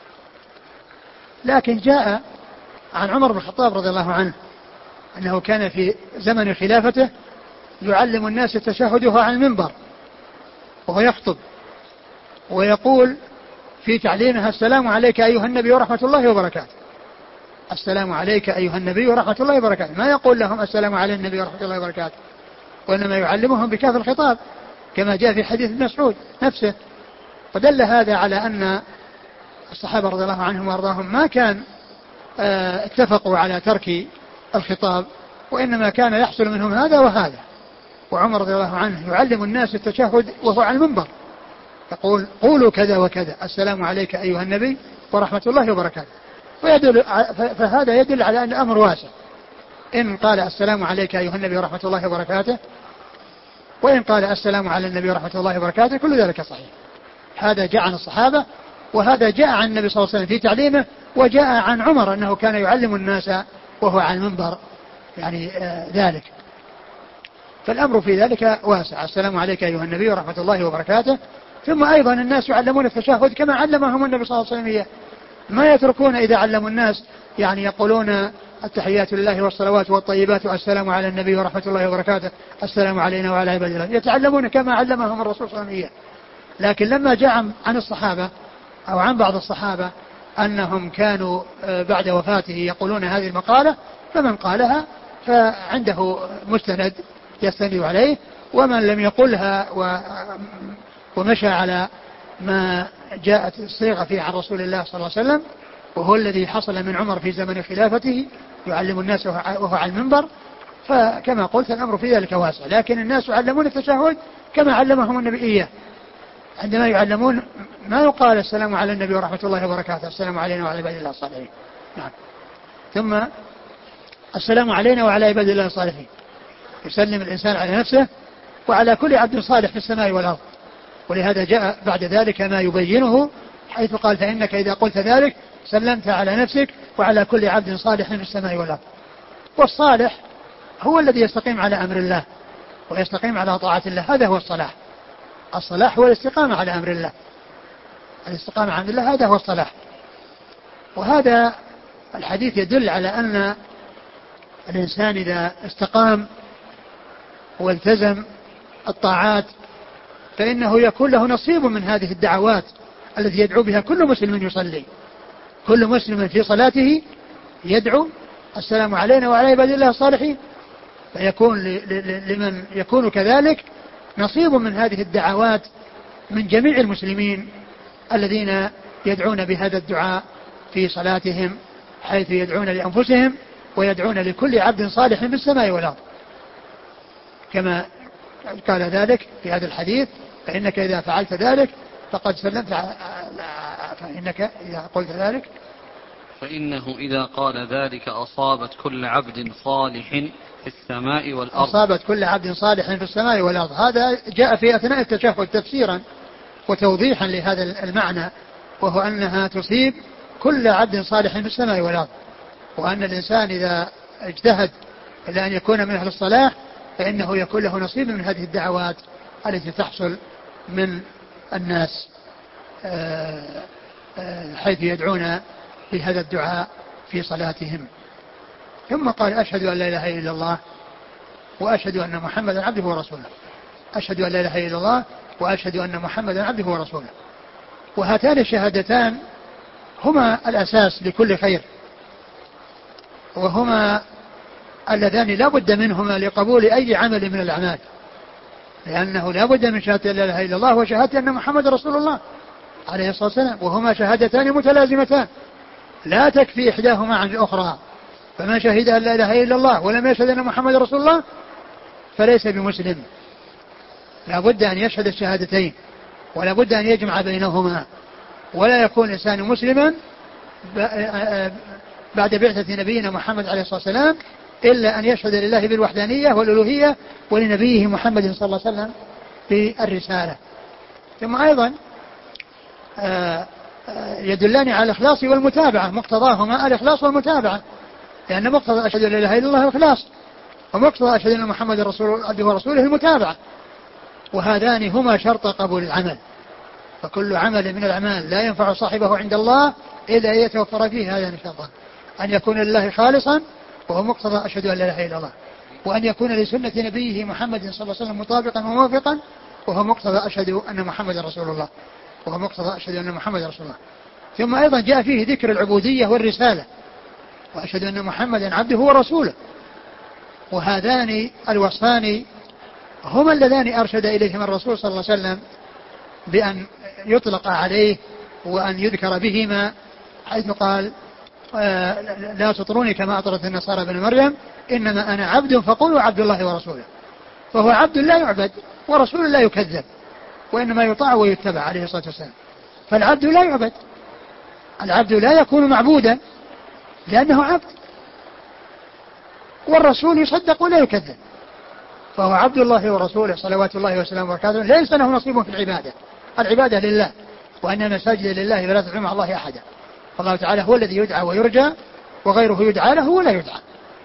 لكن جاء عن عمر بن الخطاب رضي الله عنه أنه كان في زمن خلافته يعلم الناس التشهد وهو على المنبر وهو يخطب، ويقول في تعليمها السلام عليك أيها النبي ورحمة الله وبركاته، السلام عليك أيها النبي ورحمة الله وبركاته، ما يقول لهم السلام على النبي ورحمة الله وبركاته، وإنما يعلمهم بكاف الخطاب كما جاء في حديث ابن مسعود نفسه. فدل هذا على أن الصحابة رضي الله عنهم وارضاهم ما كان اه اتفقوا على ترك الخطاب، وإنما كان يحصل منهم هذا وهذا. وعمر رضي الله عنه يعلم الناس التشهد وهو على المنبر يقول قولوا كذا وكذا، السلام عليك أيها النبي ورحمة الله وبركاته. فيدل فهذا يدل على أن الأمر واسع، إن قال السلام عليك أيها النبي ورحمة الله وبركاته، وإن قال السلام على النبي ورحمة الله وبركاته، كل ذلك صحيح. هذا جاء عن الصحابة، وهذا جاء عن النبي صلى الله عليه وسلم في تعليمه، وجاء عن عمر أنه كان يعلم الناس وهو على المنبر يعني آه ذلك. فالأمر في ذلك واسع، السلام عليك أيها النبي ورحمة الله وبركاته. ثم أيضا الناس يعلمون التشهد كما علمهم النبي صلى الله عليه وسلم إياه، ما يتركون إذا علموا الناس يعني يقولون التحيات لله والصلوات والطيبات والسلام على النبي ورحمة الله وبركاته، السلام علينا وعلى عباد الله، يتعلمون كما علمهم الرسول صلى الله عليه وسلم. لكن لما جاء عن الصحابة أو عن بعض الصحابة أنهم كانوا بعد وفاته يقولون هذه المقالة، فمن قالها فعنده مستند يستند عليه، ومن لم يقلها ومشى على ما جاءت الصيغة فيه عن رسول الله صلى الله عليه وسلم، وهو الذي حصل من عمر في زمن خلافته يعلم الناس وهو على المنبر، فكما قلت الأمر في ذلك واسع. لكن الناس يعلمون التشهد كما علمهم النبي إياه، عندما يعلمون ما يقال السلام على النبي ورحمة الله وبركاته، السلام علينا وعلى عباد الله الصالحين. نعم. ثم السلام علينا وعلى عباد الله الصالحين، يسلم الإنسان على نفسه وعلى كل عبد صالح في السماء والأرض. ولهذا جاء بعد ذلك ما يبينه، حيث قال فإنك إذا قلت ذلك سلمت على نفسك وعلى كل عبد صالح في السماء والأرض. والصالح هو الذي يستقيم على أمر الله ويستقيم على طاعة الله، هذا هو الصلاح. الصلاح هو الاستقامة على أمر الله، الاستقامة على أمر الله هذا هو الصلاح. وهذا الحديث يدل على أن الإنسان إذا استقام والتزم الطاعات فإنه يكون له نصيب من هذه الدعوات التي يدعو بها كل مسلم يصلي. كل مسلم في صلاته يدعو السلام علينا وعلى عباد الله الصالحين، فيكون لمن يكون كذلك نصيب من هذه الدعوات من جميع المسلمين الذين يدعون بهذا الدعاء في صلاتهم، حيث يدعون لأنفسهم ويدعون لكل عبد صالح في السماء والأرض، كما قال ذلك في هذا الحديث فإنك إذا فعلت ذلك فقد سلمت، فإنك إذا قلت ذلك فإنه إذا قال ذلك أصابت كل عبد صالح في السماء والأرض، أصابت كل عبد صالح في السماء والأرض. هذا جاء في أثناء التشهد تفسيرا وتوضيحا لهذا المعنى، وهو أنها تصيب كل عبد صالح في السماء والأرض، وأن الإنسان إذا اجتهد إلى أن يكون من أهل الصلاح فإنه يكون له نصيب من هذه الدعوات التي تحصل من الناس حيث يدعون بهذا الدعاء في صلاتهم. ثم قال أشهد أن لا إله إلا الله وأشهد أن محمدا عبده ورسوله. أشهد أن لا إله إلا الله وأشهد أن محمدا عبده ورسوله. وهاتان الشهادتان هما الأساس لكل خير، وهما اللذان لا بد منهما لقبول أي عمل من الأعمال، لأنه لا بد من شهادة لا إله إلا الله وشهادة أن محمد رسول الله عليه الصلاة والسلام، وهما شهادتان متلازمتان لا تكفي إحداهما عن الأخرى. فمن شهد أن لا إله إلا الله ولم يشهد أن محمد رسول الله فليس بمسلم. لا بد أن يشهد الشهادتين ولا بد أن يجمع بينهما، ولا يكون الإنسان مسلما بعد بعثة نبينا محمد عليه الصلاة والسلام إلا أن يشهد لله بالوحدانية والألوهية ولنبيه محمد صلى الله عليه وسلم بالرسالة. ثم أيضا يدلان على الإخلاص والمتابعة، مقتضاهما الإخلاص والمتابعة، لأن مقتضى أشهد أن لا إله إلا الله الإخلاص، ومقتضى أشهد أن محمد رسول عبده ورسوله المتابعة، وهذان هما شرط قبول العمل. فكل عمل من الأعمال لا ينفع صاحبه عند الله إلا أن يتوفر فيه هذان الشرطان: أن يكون لله خالصا وهو مقتضى أشهد أن لا إله إلا الله، وأن يكون لسنة نبيه محمد صلى الله عليه وسلم مطابقا وموافقا وهو مقتضى أشهد أن محمد رسول الله وهو مقتضى أشهد أن محمد رسول الله. ثم أيضا جاء فيه ذكر العبودية والرسالة، وأشهد أن محمدا عبده ورسوله، وهذان الوصفان هما اللذان أرشد إليهما الرسول صلى الله عليه وسلم بأن يطلق عليه وأن يذكر بهما، حيث قال آه لا تطروني كما أطرت النصارى بن مريم إنما أنا عبد فقولوا عبد الله ورسوله. فهو عبد لا يعبد ورسول لا يكذب، وإنما يطاع ويتبع عليه الصلاة والسلام. فالعبد لا يعبد، العبد لا يكون معبودا لأنه عبد، والرسول يصدق ولا يكذب، فهو عبد الله ورسوله صلوات الله وسلامه وبركاته، ليس له نصيب في العبادة، العبادة لله، وأن المساجد لله فلا تدعوا مع الله أحدا. فالله تعالى هو الذي يدعى ويرجى، وغيره يدعى له ولا يدعى.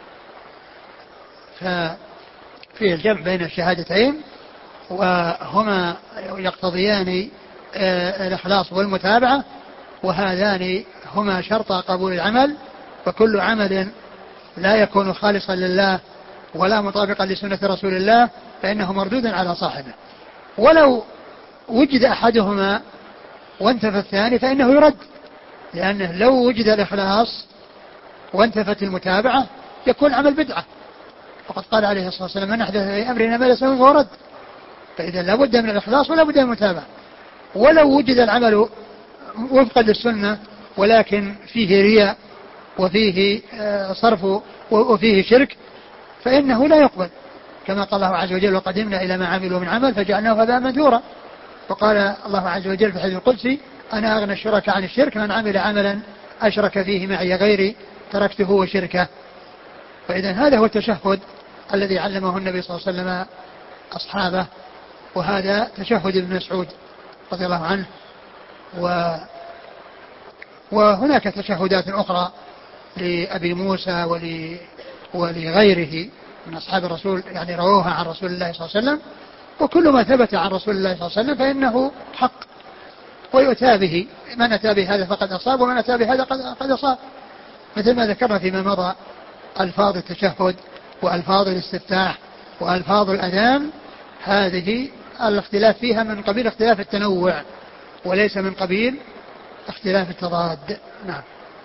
ففي الجمع بين الشهادتين، وهما يقتضيان الإخلاص والمتابعة، وهذان هما شرط قبول العمل. فكل عمل لا يكون خالصا لله ولا مطابقا لسنة رسول الله فإنه مردود على صاحبه، ولو وجد أحدهما وانتفى الثاني فإنه يرد، لأنه لو وجد الإخلاص وانتفت المتابعة يكون عمل بدعة، وقد قال عليه الصلاة والسلام من أحدث في أمرنا ما ليس منه فهو رد. فإذا لا بد من الإخلاص ولا بد من المتابعة. ولو وجد العمل وفقا للسنة ولكن فيه رياء وفيه صرف وفيه شرك فإنه لا يقبل، كما قال الله عز وجل وقدمنا إلى ما عملوا من عمل فجعلناه هباء منثورا. وقال الله عز وجل في الحديث القدسي أنا أغنى الشركاء عن الشرك من عمل عملا أشرك فيه معي غيري تركته وشركه. فإذا هذا هو التشهد الذي علمه النبي صلى الله عليه وسلم أصحابه، وهذا تشهد ابن مسعود رضي الله عنه. و وهناك تشهدات أخرى لأبي موسى ول... ولغيره من أصحاب الرسول، يعني رووها عن رسول الله صلى الله عليه وسلم، وكل ما ثبت عن رسول الله صلى الله عليه وسلم فإنه حق ويؤتى به، من أتى بهذا فقد أصاب ومن أتى بهذا قد أصاب، مثل ما ذكرنا فيما مضى. ألفاظ التشهد وألفاظ الاستفتاح وألفاظ الأذان هذه الاختلاف فيها من قبيل اختلاف التنوع وليس من قبيل اختلاف التضاد. نعم.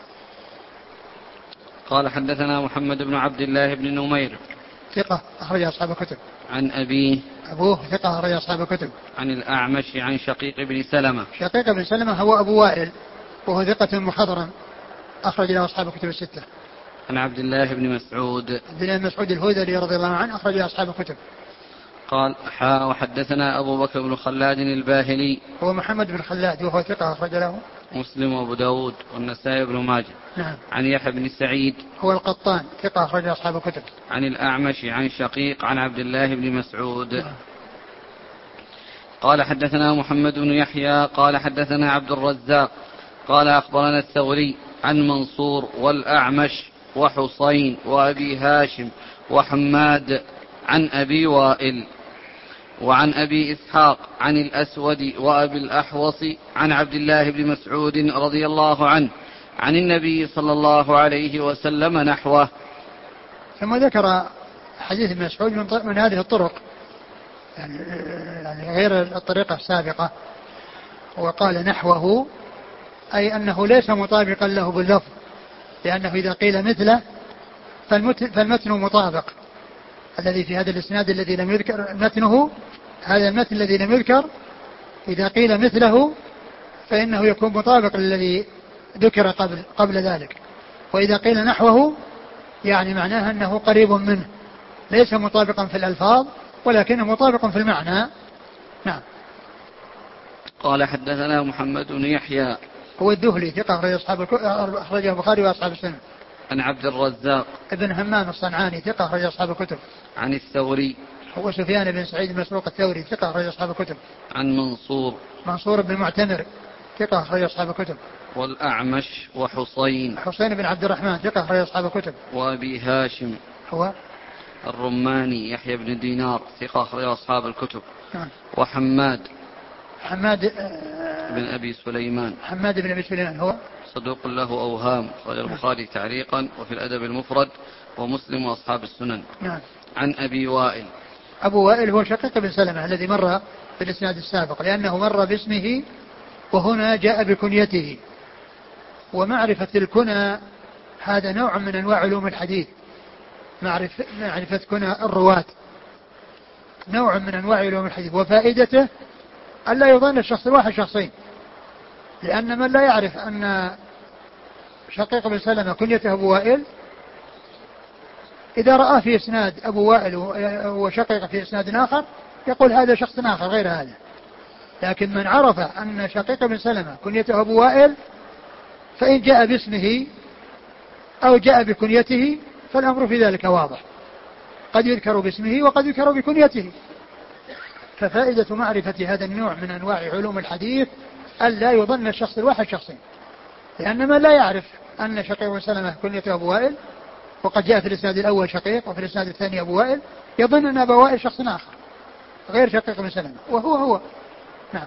قال حدثنا محمد بن عبد الله بن نمير ثقة أخرج أصحاب الكتب. عن أبيه أبوه ثقة أخرج أصحاب الكتب. عن الأعمش عن شقيق بن سلمة. شقيق بن سلمة هو أبو وائل وهو ثقة مخضرم أخرج له أصحاب الكتب الستة. عن عبد الله بن مسعود عبد الله بن مسعود الهذلي رضي الله عنه أخرج له أصحاب الكتب. قال حا وحدثنا أبو بكر بن خلاد الباهلي هو محمد بن خلاد وهو ثقة أخرج له مسلم وأبو داود والنسائي بن ماجه. نعم. عن يحيى بن سعيد هو القطان ثقة أخرج له أصحاب الكتب. عن الأعمش عن شقيق عن عبد الله بن مسعود. نعم. قال حدثنا محمد بن يحيى قال حدثنا عبد الرزاق قال أخبرنا الثوري عن منصور والأعمش وحصين وأبي هاشم وحماد عن أبي وائل وعن أبي إسحاق عن الأسود وأبي الأحوص عن عبد الله بن مسعود رضي الله عنه عن النبي صلى الله عليه وسلم نحوه. ثم ذكر حديث ابن مسعود من هذه الطرق يعني, يعني غير الطريقة السابقة. وقال نحوه أي أنه ليس مطابقا له باللفظ، لأنه إذا قيل مثله فالمتن مطابق، الذي في هذا الإسناد الذي لم يذكر متنه، هذا المتن الذي لم يذكر إذا قيل مثله فإنه يكون مطابق للذي ذكر قبل, قبل ذلك. وإذا قيل نحوه يعني معناه أنه قريب منه، ليس مطابقا في الألفاظ ولكنه مطابق في المعنى. نعم. قال حدثنا محمد بن يحيى هو الدهلي ثقة أخرج أصحاب أخرجه البخاري وأصحاب السنة. عن عبد الرزاق ابن همام الصنعاني ثقة أخرج أصحاب الكتب. عن الثوري هو سفيان بن سعيد المسروق الثوري ثقة أخرج أصحاب الكتب. عن منصور منصور بن معتمر ثقة أخرج أصحاب الكتب. والأعمش وحسين حسين بن عبد الرحمن ثقة أخرج أصحاب الكتب. وأبي هاشم هو الرماني يحيى بن دينار ثقة أخرج أصحاب الكتب. نعم. وحماد حماد بن أبي سليمان حماد بن أبي سليمان هو صدوق له أوهام، أخرج البخاري تعليقا وفي الأدب المفرد ومسلم وأصحاب السنن. نعم. عن أبي وائل أبو وائل هو شقيق بن سلمة الذي مر في الإسناد السابق، لأنه مر باسمه وهنا جاء بكنيته. ومعرفة الكنى هذا نوع من أنواع علوم الحديث، معرفة, معرفة كنى الرواة نوع من أنواع علوم الحديث، وفائدته ألا يظن الشخص الواحد شخصين، لأن من لا يعرف أن شقيق بن سلمة كنيته أبو وائل إذا رأى في إسناد أبو وائل وشقيق في إسناد آخر يقول هذا شخص آخر غير هذا. لكن من عرف أن شقيق بن سلمة كنيته أبو وائل فإن جاء باسمه أو جاء بكنيته فالأمر في ذلك واضح، قد يذكر باسمه وقد يذكر بكنيته. ففائدة معرفة هذا النوع من أنواع علوم الحديث ألا يظن الشخص الواحد شخصين، لأن من لا يعرف أن شقيق بن سلمة كنيته أبو وائل وقد جاء في الإسناد الأول شقيق وفي الإسناد الثاني أبو وائل يظن أن أبو وائل شخص آخر غير شقيق بن سلمة وهو هو. نعم.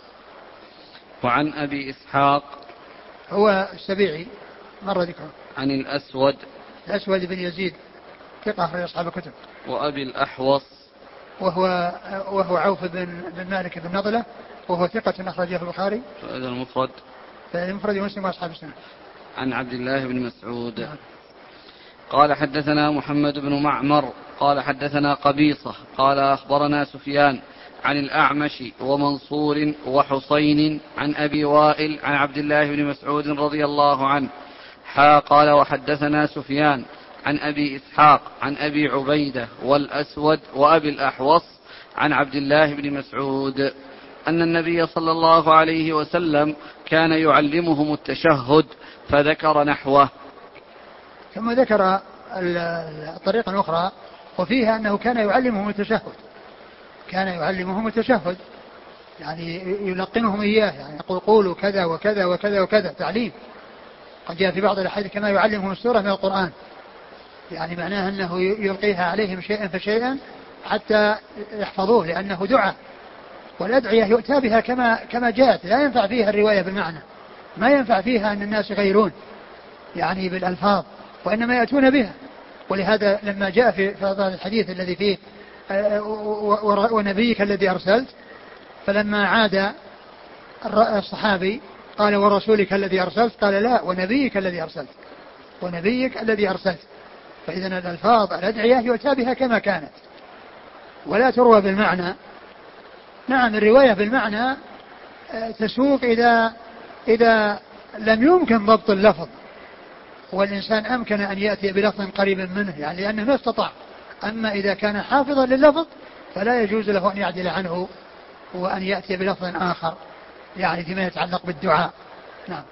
وعن أبي إسحاق هو السبيعي مر ذكره. عن الأسود الأسود بن يزيد ثقة أخرج أصحاب الكتب. وأبي الأحوص وهو وهو عوف بن بن مالك بن نضلة وهو ثقة أخرجه البخاري في المفرد في المفرد ومسلم وأصحاب السنة. عن عبد الله بن مسعود. نعم. قال حدثنا محمد بن معمر قال حدثنا قبيصة قال أخبرنا سفيان عن الأعمش ومنصور وحسين عن أبي وائل عن عبد الله بن مسعود رضي الله عنه حا قال وحدثنا سفيان عن أبي إسحاق عن أبي عبيدة والأسود وأبي الأحوص عن عبد الله بن مسعود أن النبي صلى الله عليه وسلم كان يعلمهم التشهد فذكر نحوه. ثم ذكر الطريقة الأخرى وفيها أنه كان يعلمهم التشهد، كان يعلمهم التشهد يعني يلقنهم إياه، يعني يقول قولوا كذا وكذا وكذا وكذا، تعليم. قد جاء في بعض الأحاديث كما يعلمهم السورة من القرآن، يعني معناه أنه يلقيها عليهم شيئا فشيئا حتى يحفظوه، لأنه دعاء، والأدعية يؤتى بها كما كما جاءت، لا ينفع فيها الرواية بالمعنى، ما ينفع فيها أن الناس يغيرون يعني بالألفاظ، وإنما يأتون بها. ولهذا لما جاء في هذا الحديث الذي فيه ونبيك الذي أرسلت، فلما عاد الصحابي قال ورسولك الذي أرسلت، قال لا ونبيك الذي أرسلت، ونبيك الذي أرسلت. فإذن الألفاظ الأدعية يؤتى بها كما كانت ولا تروى بالمعنى. نعم الرواية بالمعنى تسوق إذا إذا لم يمكن ضبط اللفظ والإنسان أمكن أن يأتي بلفظ قريب منه، يعني لأنه ما استطاع. أما إذا كان حافظا لللفظ فلا يجوز له أن يعدل عنه وأن يأتي بلفظ آخر يعني فيما يتعلق بالدعاء. نعم.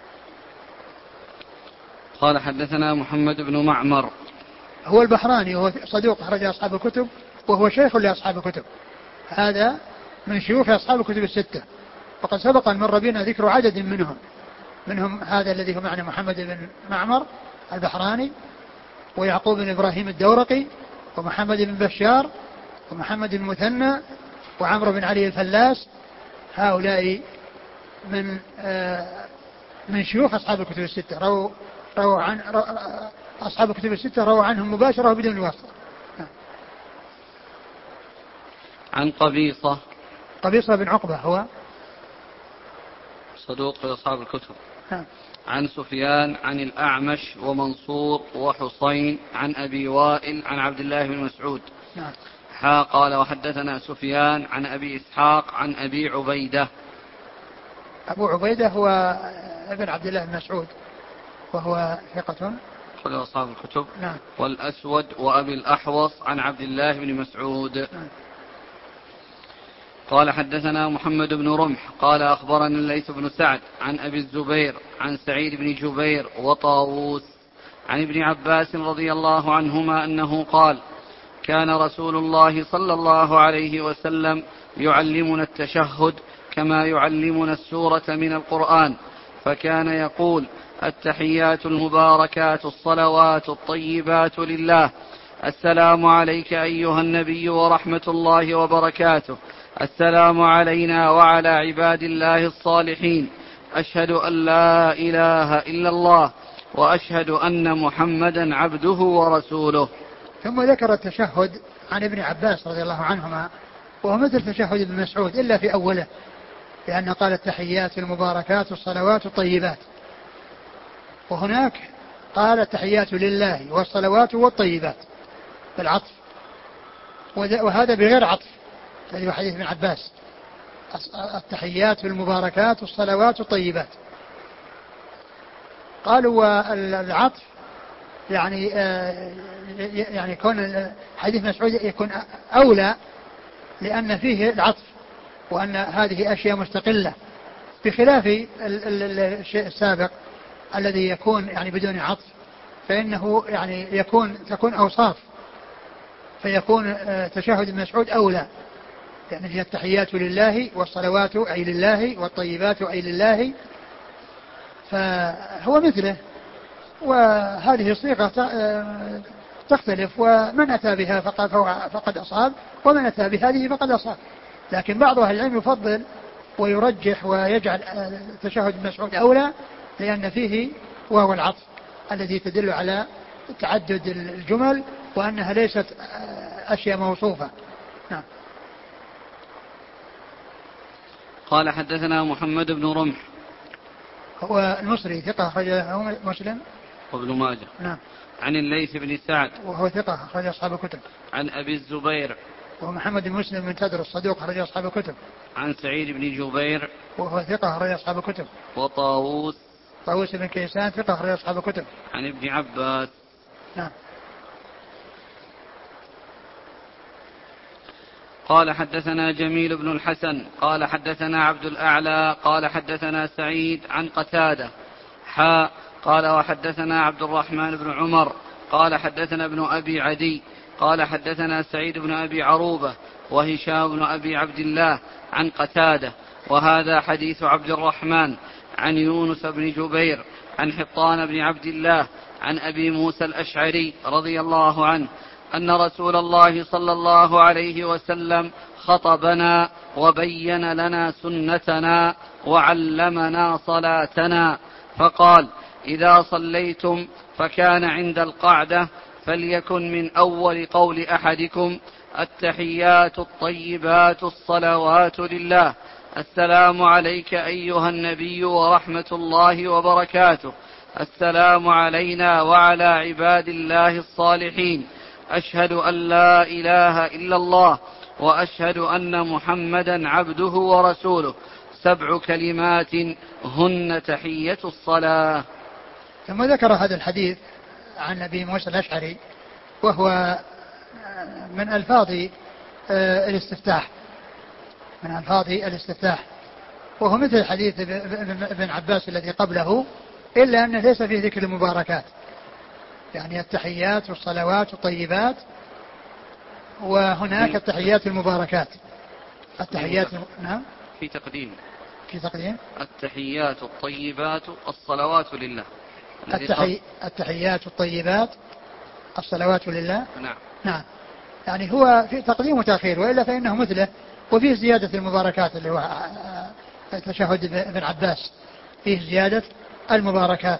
قال حدثنا محمد بن معمر هو البحراني وهو صدوق أخرج أصحاب الكتب وهو شيخ لأصحاب الكتب، هذا من شيوخ أصحاب الكتب الستة، وقد سبق أن مر بنا ذكر عدد منهم منهم هذا الذي هو معنى محمد بن معمر البحراني ويعقوب بن إبراهيم الدورقي ومحمد بن بشار ومحمد بن مثنى وعمرو بن علي الفلاس. هؤلاء من آه من شيوخ أصحاب الكتب الستة، رووا رو عن رو أصحاب الكتب الستة رووا عنهم مباشرة بدون واسطة. عن قبيصة. قبيصة بن عقبة هو صدوق في أصحاب الكتب. نعم. عن سفيان عن الأعمش ومنصور وحسين عن أبي وائل عن عبد الله بن مسعود. نعم. حا قال وحدثنا سفيان عن أبي إسحاق عن أبي عبيدة. أبو عبيدة هو ابن عبد الله بن مسعود وهو ثقة أخرج أصحاب الكتب. نعم. والأسود وأبي الأحوص عن عبد الله بن مسعود. نعم. قال حدثنا محمد بن رمح قال أخبرنا الليث بن سعد عن أبي الزبير عن سعيد بن جبير وطاووس عن ابن عباس رضي الله عنهما أنه قال كان رسول الله صلى الله عليه وسلم يعلمنا التشهد كما يعلمنا السورة من القرآن، فكان يقول التحيات المباركات الصلوات الطيبات لله، السلام عليك أيها النبي ورحمة الله وبركاته، السلام علينا وعلى عباد الله الصالحين، أشهد أن لا إله إلا الله وأشهد أن محمدا عبده ورسوله. ثم ذكر التشهد عن ابن عباس رضي الله عنهما وهو مثل تشهد ابن مسعود إلا في أوله، لأنه قال التحيات المباركات الصلوات الطيبات، وهناك قال التحيات لله والصلوات والطيبات بالعطف، وهذا بغير عطف الذي هو حديث ابن عباس التحيات المباركات الصلوات الطيبات. قالوا والعطف يعني يعني يكون حديث مسعود يكون أولى لأن فيه العطف وأن هذه أشياء مستقلة، بخلاف الشيء السابق الذي يكون يعني بدون عطف فإنه يعني يكون تكون أوصاف، فيكون تشهد ابن مسعود أولى، يعني فيها التحيات لله والصلوات أي لله والطيبات أي لله، فهو مثله. وهذه الصيغة تختلف، ومن أتى بها فقد, فقد أصاب ومن أتى بهذه فقد أصاب، لكن بعض أهل العلم يفضل ويرجح ويجعل تشهد ابن مسعود أولى لأن فيه وهو العطف الذي تدل على تعدد الجمل وأنها ليست أشياء موصوفة. نعم. قال حدثنا محمد بن رمح هو المصري ثقة أخرجه مسلم وابن ماجه. نعم. عن الليث بن سعد وهو ثقة أخرج أصحاب الكتب. عن أبي الزبير وهو محمد بن مسلم من تدر الصدوق أخرج أصحاب الكتب. عن سعيد بن جبير وهو ثقة أخرج أصحاب الكتب. وطاووس طاووس بن كيسان ثقة أخرج أصحاب الكتب. عن ابن عباس. نعم. قال حدثنا جميل بن الحسن قال حدثنا عبد الأعلى قال حدثنا سعيد عن قتادة حاء قال وحدثنا عبد الرحمن بن عمر قال حدثنا ابن أبي عدي قال حدثنا سعيد بن أبي عروبة وهشام بن أبي عبد الله عن قتادة، وهذا حديث عبد الرحمن عن يونس بن جبير عن حطان بن عبد الله عن أبي موسى الأشعري رضي الله عنه أن رسول الله صلى الله عليه وسلم خطبنا وبين لنا سنتنا وعلمنا صلاتنا، فقال إذا صليتم فكان عند القعدة فليكن من أول قول أحدكم التحيات الطيبات الصلوات لله، السلام عليك أيها النبي ورحمة الله وبركاته، السلام علينا وعلى عباد الله الصالحين، أشهد أن لا إله إلا الله وأشهد أن محمدا عبده ورسوله، سبع كلمات هن تحية الصلاة. ثم ذكر هذا الحديث عن أبي موسى الأشعري وهو من ألفاظ الاستفتاح من ألفاظ الاستفتاح وهو مثل حديث ابن عباس الذي قبله، إلا أنه ليس فيه ذكر المباركات، يعني التحيات والصلوات الطيبات، وهناك التحيات المباركات. التحيات نعم في تقديم في تقديم التحيات الطيبات الصلوات لله. التحي... التحيات الطيبات الصلوات لله. نعم. نعم. يعني هو في تقديم وتأخير، وإلا فإنه مثله، وفيه زيادة المباركات اللي هو تشهد ابن عباس فيه زيادة المباركات.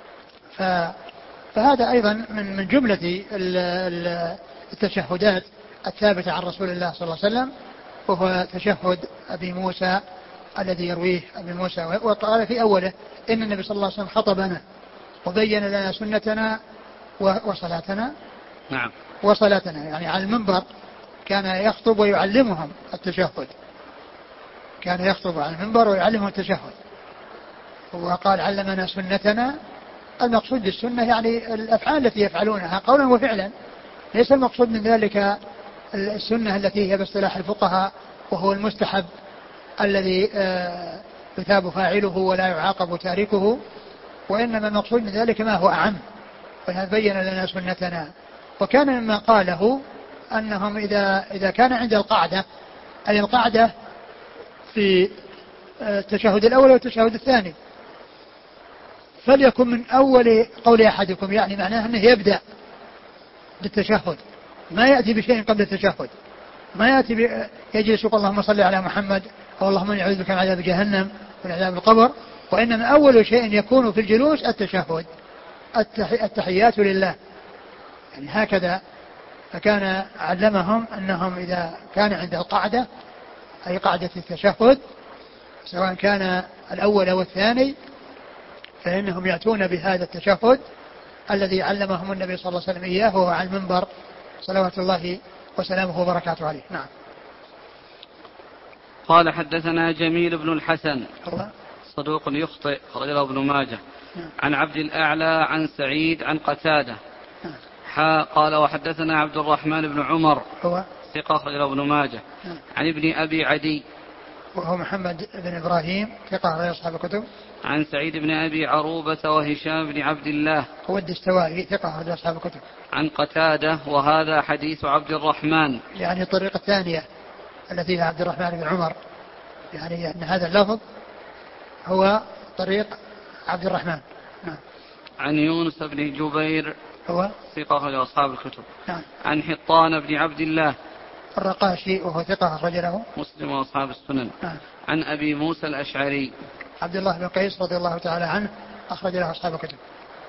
ف... فهذا أيضا من من جملة التشهدات الثابتة عن رسول الله صلى الله عليه وسلم، وهو تشهد أبي موسى الذي يرويه أبي موسى. وقال في أوله إن النبي صلى الله عليه وسلم خطبنا وبين لنا سنتنا وصلاتنا. نعم. وصلاتنا يعني على المنبر كان يخطب ويعلمهم التشهد، كان يخطب على المنبر ويعلمهم التشهد. وقال علمنا سنتنا، المقصود بالسنة يعني الأفعال التي يفعلونها قولا وفعلا، ليس المقصود من ذلك السنة التي هي باصطلاح الفقهاء وهو المستحب الذي يثاب فاعله ولا يعاقب تاركه، وإنما المقصود من ذلك ما هو أعم، وبين لنا سنتنا. وكان مما قاله أنهم إذا, إذا كان عند القاعدة، أي القاعدة في التشهد الأول والتشهد الثاني، فليكن من أول قول أحدكم، يعني معناه أنه يبدأ بالتشهد، ما يأتي بشيء قبل التشهد، ما يأتي يجلس يقول اللهم صل على محمد أو اللهم إني أعوذ بك من عذاب جهنم ومن عذاب القبر، وإنما أول شيء يكون في الجلوس التشهد، التحيات لله، يعني هكذا. فكان علمهم أنهم إذا كان عند القاعدة، أي قاعدة التشهد، سواء كان الأول أو الثاني، فإنهم يأتون بهذا التشهد الذي علمهم النبي صلى الله عليه وسلم إياه وهو على المنبر صلوات الله وسلامه وبركاته عليه. نعم. قال حدثنا جميل بن الحسن الله. صدوق يخطئ خرجه ابن ماجه. نعم. عن عبد الأعلى عن سعيد عن قتادة. نعم. حا قال وحدثنا عبد الرحمن بن عمر هو ثقة خرجه ابن ماجه. نعم. عن ابن أبي عدي وهو محمد بن إبراهيم ثقة أخرج أصحاب الكتب. عن سعيد بن أبي عروبة وهشام بن عبد الله هو الدستوائي ثقة أخرج أصحاب الكتب. عن قتادة وهذا حديث عبد الرحمن، يعني الطريقة الثانية التي هي عبد الرحمن بن عمر، يعني أن هذا اللفظ هو طريق عبد الرحمن. نعم. عن يونس بن جبير هو ثقة أخرج أصحاب الكتب. نعم. عن حطان بن عبد الله الرقاشي وهو ثقة أخرج له مسلم وأصحاب السنن. نعم. عن أبي موسى الأشعري عبد الله بن قيس رضي الله تعالى عنه أخرج له أصحاب الكتب.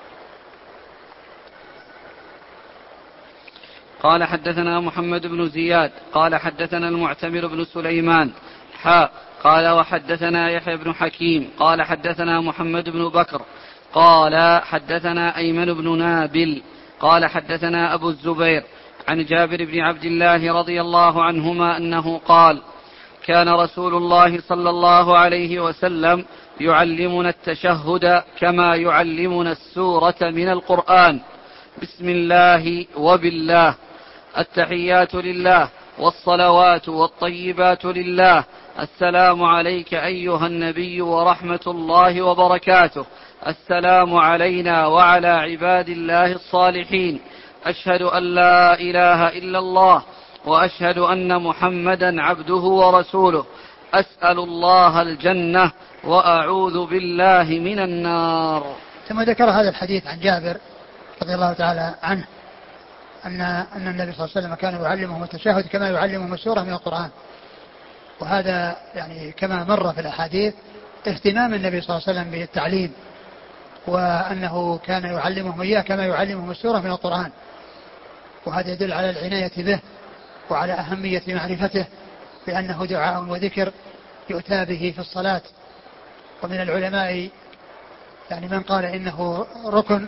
قال حدثنا محمد بن زياد قال حدثنا المعتمر بن سليمان حاء قال وحدثنا يحيى بن حكيم قال حدثنا محمد بن بكر قال حدثنا أيمن بن نابل قال حدثنا أبو الزبير عن جابر بن عبد الله رضي الله عنهما أنه قال كان رسول الله صلى الله عليه وسلم يعلمنا التشهد كما يعلمنا السورة من القرآن: بسم الله وبالله، التحيات لله والصلوات والطيبات لله، السلام عليك أيها النبي ورحمة الله وبركاته، السلام علينا وعلى عباد الله الصالحين، أشهد أن لا إله إلا الله وأشهد أن محمدا عبده ورسوله، أسأل الله الجنة وأعوذ بالله من النار. ثم ذكر هذا الحديث عن جابر رضي الله تعالى عنه أن أن النبي صلى الله عليه وسلم كان يعلمهم التشهد كما يعلمهم السورة من القرآن، وهذا يعني كما مر في الأحاديث اهتمام النبي صلى الله عليه وسلم بالتعليم، وأنه كان يعلمهم إياه كما يعلمهم السورة من القرآن، وهذا يدل على العناية به وعلى أهمية معرفته بأنه دعاء وذكر يؤتى به في الصلاة. ومن العلماء يعني من قال إنه ركن،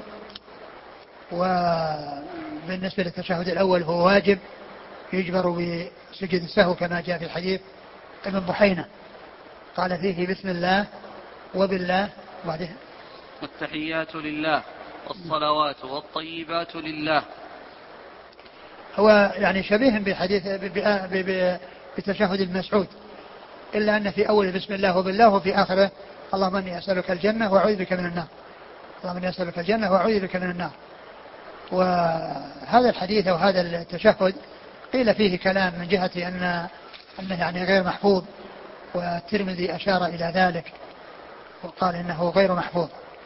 وبالنسبة للتشهد الأول هو واجب يجبر بسجد السهو كما جاء في الحديث ابن بحينة قال فيه بسم الله وبالله وبعده والتحيات لله والصلوات والطيبات لله. هو يعني شبيه بحديث بتشهد المسعود، إلا أن في أول بسم الله وبالله وفي آخره اللهم إني أسألك الجنة وأعوذ بك من النار، اللهم إني أسألك الجنة وأعوذ بك من النار. وهذا الحديث وهذا التشهد قيل فيه كلام من جهة أن أنه يعني غير محفوظ، والترمذي أشار إلى ذلك وقال إنه غير محفوظ.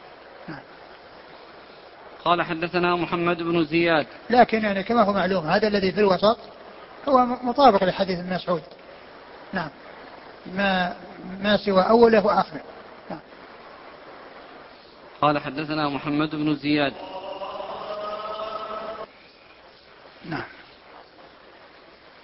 قال حدثنا محمد بن زياد، لكن يعني كما هو معلوم هذا الذي في الوسط هو مطابق لحديث ابن مسعود. نعم، ما ما سوى أوله وآخره. نعم. قال حدثنا محمد بن زياد. نعم.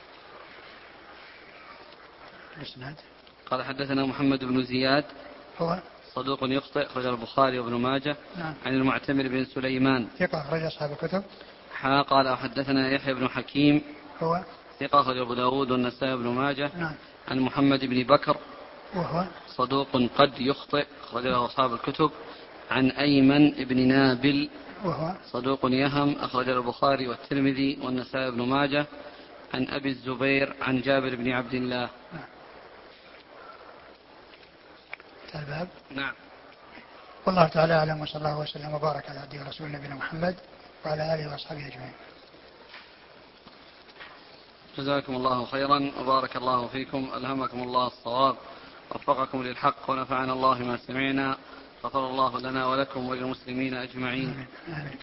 الإسناد. قال حدثنا محمد بن زياد هو صدوق يخطئ، أخرج البخاري وابن ماجه. نعم. عن المعتمر بن سليمان ثقة، أخرج أصحاب الكتب. حا قال حدثنا يحيى بن حكيم هو ثقة، أخرج أبو داود والنسائي بن ماجه. نعم. عن محمد بن بكر وهو صدوق قد يخطئ، أخرج له أصحاب الكتب. عن أيمن بن نابل وهو صدوق يهم، أخرج البخاري والترمذي والنسائي بن ماجه. عن أبي الزبير عن جابر بن عبد الله. نعم. الباب. نعم. والله تعالى أعلم، وصلى الله وسلم وبارك على عبده ورسوله نبينا محمد وعلى آله وأصحابه أجمعين. جزاكم الله خيرا وبارك الله فيكم، ألهمكم الله الصواب، وفقكم للحق، ونفعنا الله ما سمعنا، غفر الله لنا ولكم وللمسلمين أجمعين. آمين. آمين.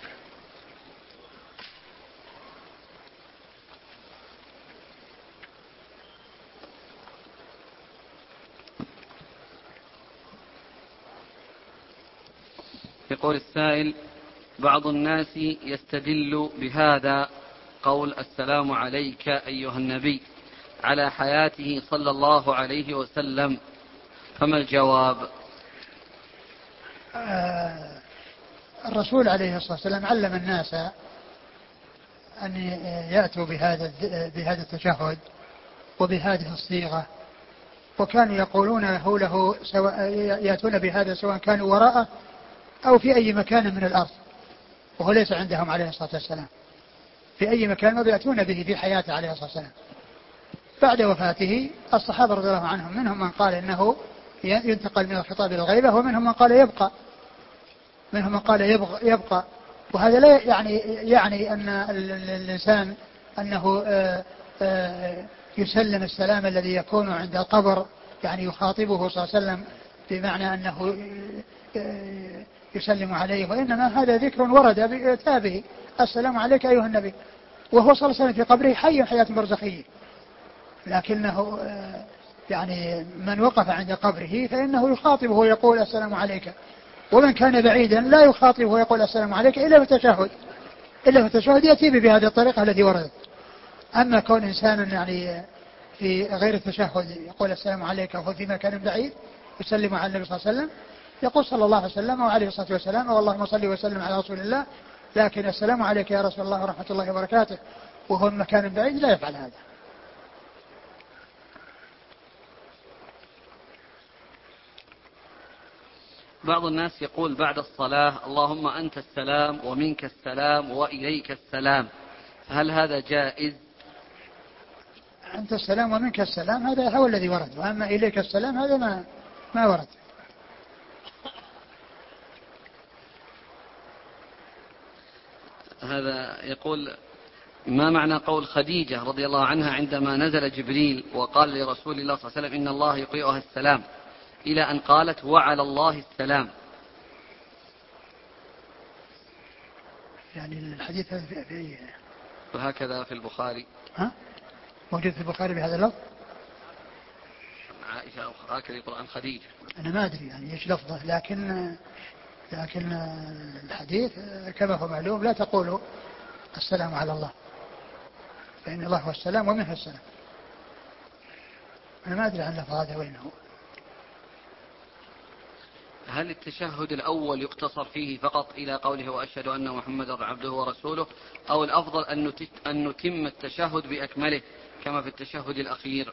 يقول السائل: بعض الناس يستدل بهذا قول السلام عليك أيها النبي على حياته صلى الله عليه وسلم، فما الجواب؟ آه الرسول عليه الصلاة والسلام علم الناس أن يأتوا بهذا بهذا التشهد وبهذه الصيغة، وكانوا يقولونه له سواء يأتون بهذا سواء كانوا وراءه أو في أي مكان من الأرض، وهو ليس عندهم عليه الصلاة والسلام، في أي مكان ويأتون به في حياته عليه الصلاة والسلام. بعد وفاته الصحابة رضي الله عنهم منهم من قال إنه ينتقل من الخطاب إلى الغيبة، ومنهم من قال يبقى منهم من قال يبقى, يبقى وهذا لا يعني يعني أن الإنسان أنه آآ آآ يسلم السلام الذي يكون عند القبر، يعني يخاطبه صلى الله عليه وسلم بمعنى أنه يسلم عليه، وإنما هذا ذكر ورد بتابه السلام عليك أيها النبي، وهو صلى الله عليه وسلم في قبره حي حياة برزخية، لكنه يعني من وقف عند قبره فإنه يخاطبه ويقول السلام عليك، ومن كان بعيدا لا يخاطبه ويقول السلام عليك إلا بالتشهد إلا بالتشهد يأتي بهذه الطريقة التي وردت. أما كون إنسان يعني في غير التشهد يقول السلام عليك وهو في مكان بعيد يسلم على النبي صلى الله عليه وسلم، يقول صلى الله عليه وسلم وعليه الصلاة والسلام واللهم صل وسلم على رسول الله، لكن السلام عليك يا رسول الله ورحمة الله وبركاته وهو من مكان بعيد لا يفعل هذا. بعض الناس يقول بعد الصلاة: اللهم أنت السلام ومنك السلام وإليك السلام، هل هذا جائز؟ أنت السلام ومنك السلام هذا هو الذي ورد، وأما إليك السلام هذا ما ما ورد. هذا يقول: ما معنى قول خديجة رضي الله عنها عندما نزل جبريل وقال لرسول الله صلى الله عليه وسلم إن الله يقيئها السلام، إلى أن قالت وعلى الله السلام؟ يعني الحديث في, في وهكذا في البخاري. ها؟ موجود في البخاري بهذا اللفظ؟ عائشة هكذا يقول عن خديجة. أنا ما أدري يعني إيش لفظه، لكن لكن الحديث كما هو معلوم لا تقولوا السلام على الله، فإن الله هو السلام ومنه السلام. أنا ما أدري عن لفظ هذا وين هو. هل التشهد الأول يقتصر فيه فقط إلى قوله وأشهد أن محمدا عبده ورسوله، أو الأفضل أن نتم التشهد بأكمله كما في التشهد الأخير؟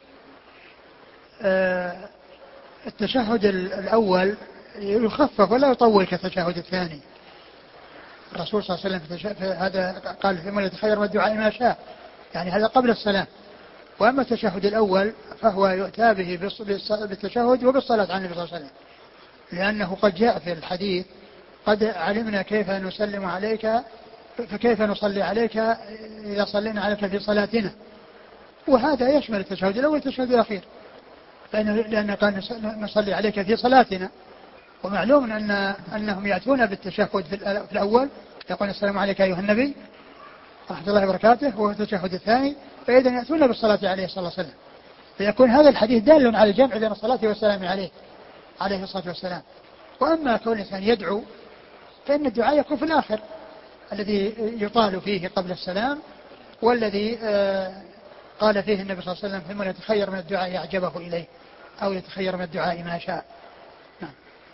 آه التشهد الأول يخفف ولا يطول كالتشهد الثاني. الرسول صلى الله عليه وسلم في هذا قال ثم يتخير من الدعاء ما شاء، يعني هذا قبل السلام. وأما التشهد الأول فهو يؤتى به بالتشهد وبالصلاة على النبي صلى الله عليه وسلم، لأنه قد جاء في الحديث قد علمنا كيف نسلم عليك فكيف نصلي عليك إذا صلينا عليك في صلاتنا، وهذا يشمل التشهد الأول والتشهد الأخير، لأن قال نصلي عليك في صلاتنا. ومعلوم أن أنهم يأتون بالتشهد في الأول يقول السلام عليك أيها النبي ورحمة الله وبركاته، وهو التشهد الثاني، فإذا يأتون بالصلاة عليه صلى الله عليه وسلم، فيكون هذا الحديث دال على الجمع بين الصلاة والسلام عليه عليه الصلاة والسلام. وأما كون الإنسان يدعو فإن الدعاء يكون في الآخر، الذي يطال فيه قبل السلام، والذي قال فيه النبي صلى الله عليه وسلم: ثم يتخير من الدعاء أعجبه إليه، أو يتخير من الدعاء ما شاء. نعم.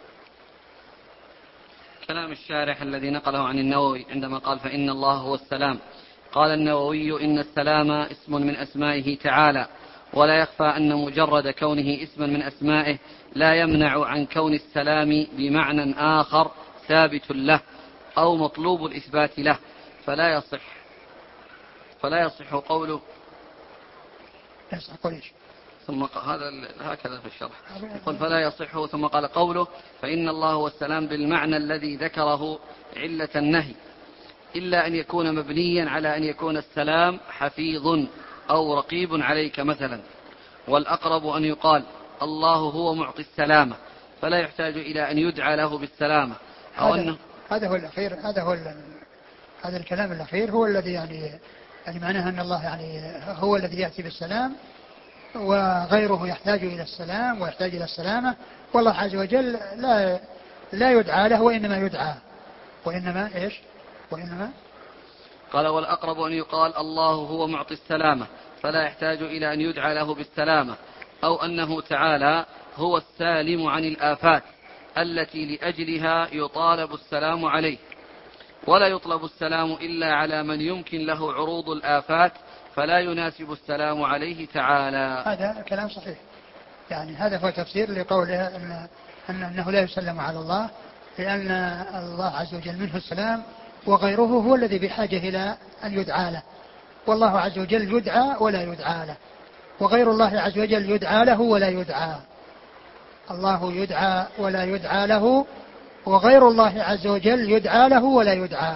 كلام الشارح الذي نقله عن النووي عندما قال: فإن الله هو السلام. قال النووي: إن السلام اسم من أسمائه تعالى، ولا يخفى أن مجرد كونه اسما من أسمائه لا يمنع عن كون السلام بمعنى آخر ثابت له أو مطلوب الإثبات له، فلا يصح فلا يصح قوله يصح قوليش ثم هذا هكذا في الشرح يقول: فلا يصح. ثم قال: قوله فإن الله هو السلام بالمعنى الذي ذكره علة النهي، إلا أن يكون مبنيا على أن يكون السلام حفيظ أو رقيب عليك مثلا، والأقرب أن يقال الله هو معطي السلامة، فلا يحتاج إلى أن يدعى له بالسلامة. أو هذا, أنه هذا هو الأخير هذا هو هذا الكلام الأخير هو الذي يعني يعني معناه أن الله يعني هو الذي يأتي بالسلام، وغيره يحتاج إلى السلام ويحتاج إلى السلامة، والله عز وجل لا لا يدعى له، وإنما يدعى وإنما إيش وإنما قال: والأقرب أن يقال الله هو معطي السلامة، فلا يحتاج إلى أن يدعى له بالسلامة، أو أنه تعالى هو السالم عن الآفات التي لأجلها يطالب السلام عليه، ولا يطلب السلام إلا على من يمكن له عروض الآفات، فلا يناسب السلام عليه تعالى. هذا كلام صحيح، يعني هذا هو تفسير لقوله أن أنه لا يسلم على الله، لأن الله عز وجل منه السلام، وغيره هو الذي بحاجة إلى أن يدعى له، والله عز وجل يدعى ولا يدعى له، وغير الله عز وجل يدعى له ولا يدعى. الله يدعى ولا يدعى له، وغير الله عز وجل يدعى له ولا يدعى.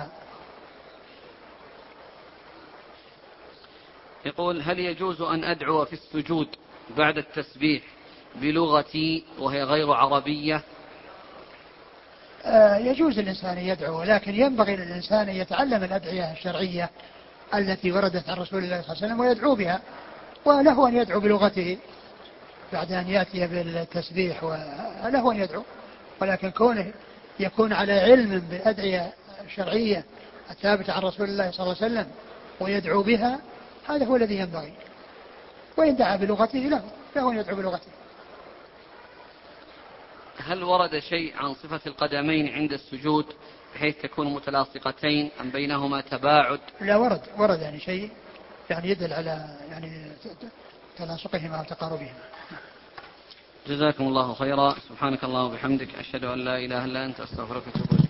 يقول: هل يجوز أن أدعو في السجود بعد التسبيح بلغتي وهي غير عربية؟ آه يجوز الإنسان يدعو، لكن ينبغي للإنسان أن يتعلم الأدعية الشرعية التي وردت عن رسول الله صلى الله عليه وسلم ويدعو بها، وله أن يدعو بلغته بعد أن يأتي بالتسبيح، وله أن يدعو، ولكن كونه يكون على علم بالأدعية الشرعية الثابتة عن رسول الله صلى الله عليه وسلم ويدعو بها، هذا هو الذي ينبغي. وإن دعا بلغته له له أن يدعو بلغته. هل ورد شيء عن صفة القدمين عند السجود بحيث تكون متلاصقتين أم بينهما تباعد؟ لا، ورد ورد يعني شيء يعني يدل على يعني تلاصقهما وتقاربهما. جزاكم الله خيرا. سبحانك اللهم وبحمدك، أشهد أن لا إله إلا أنت، أستغفرك وأتوب إليك.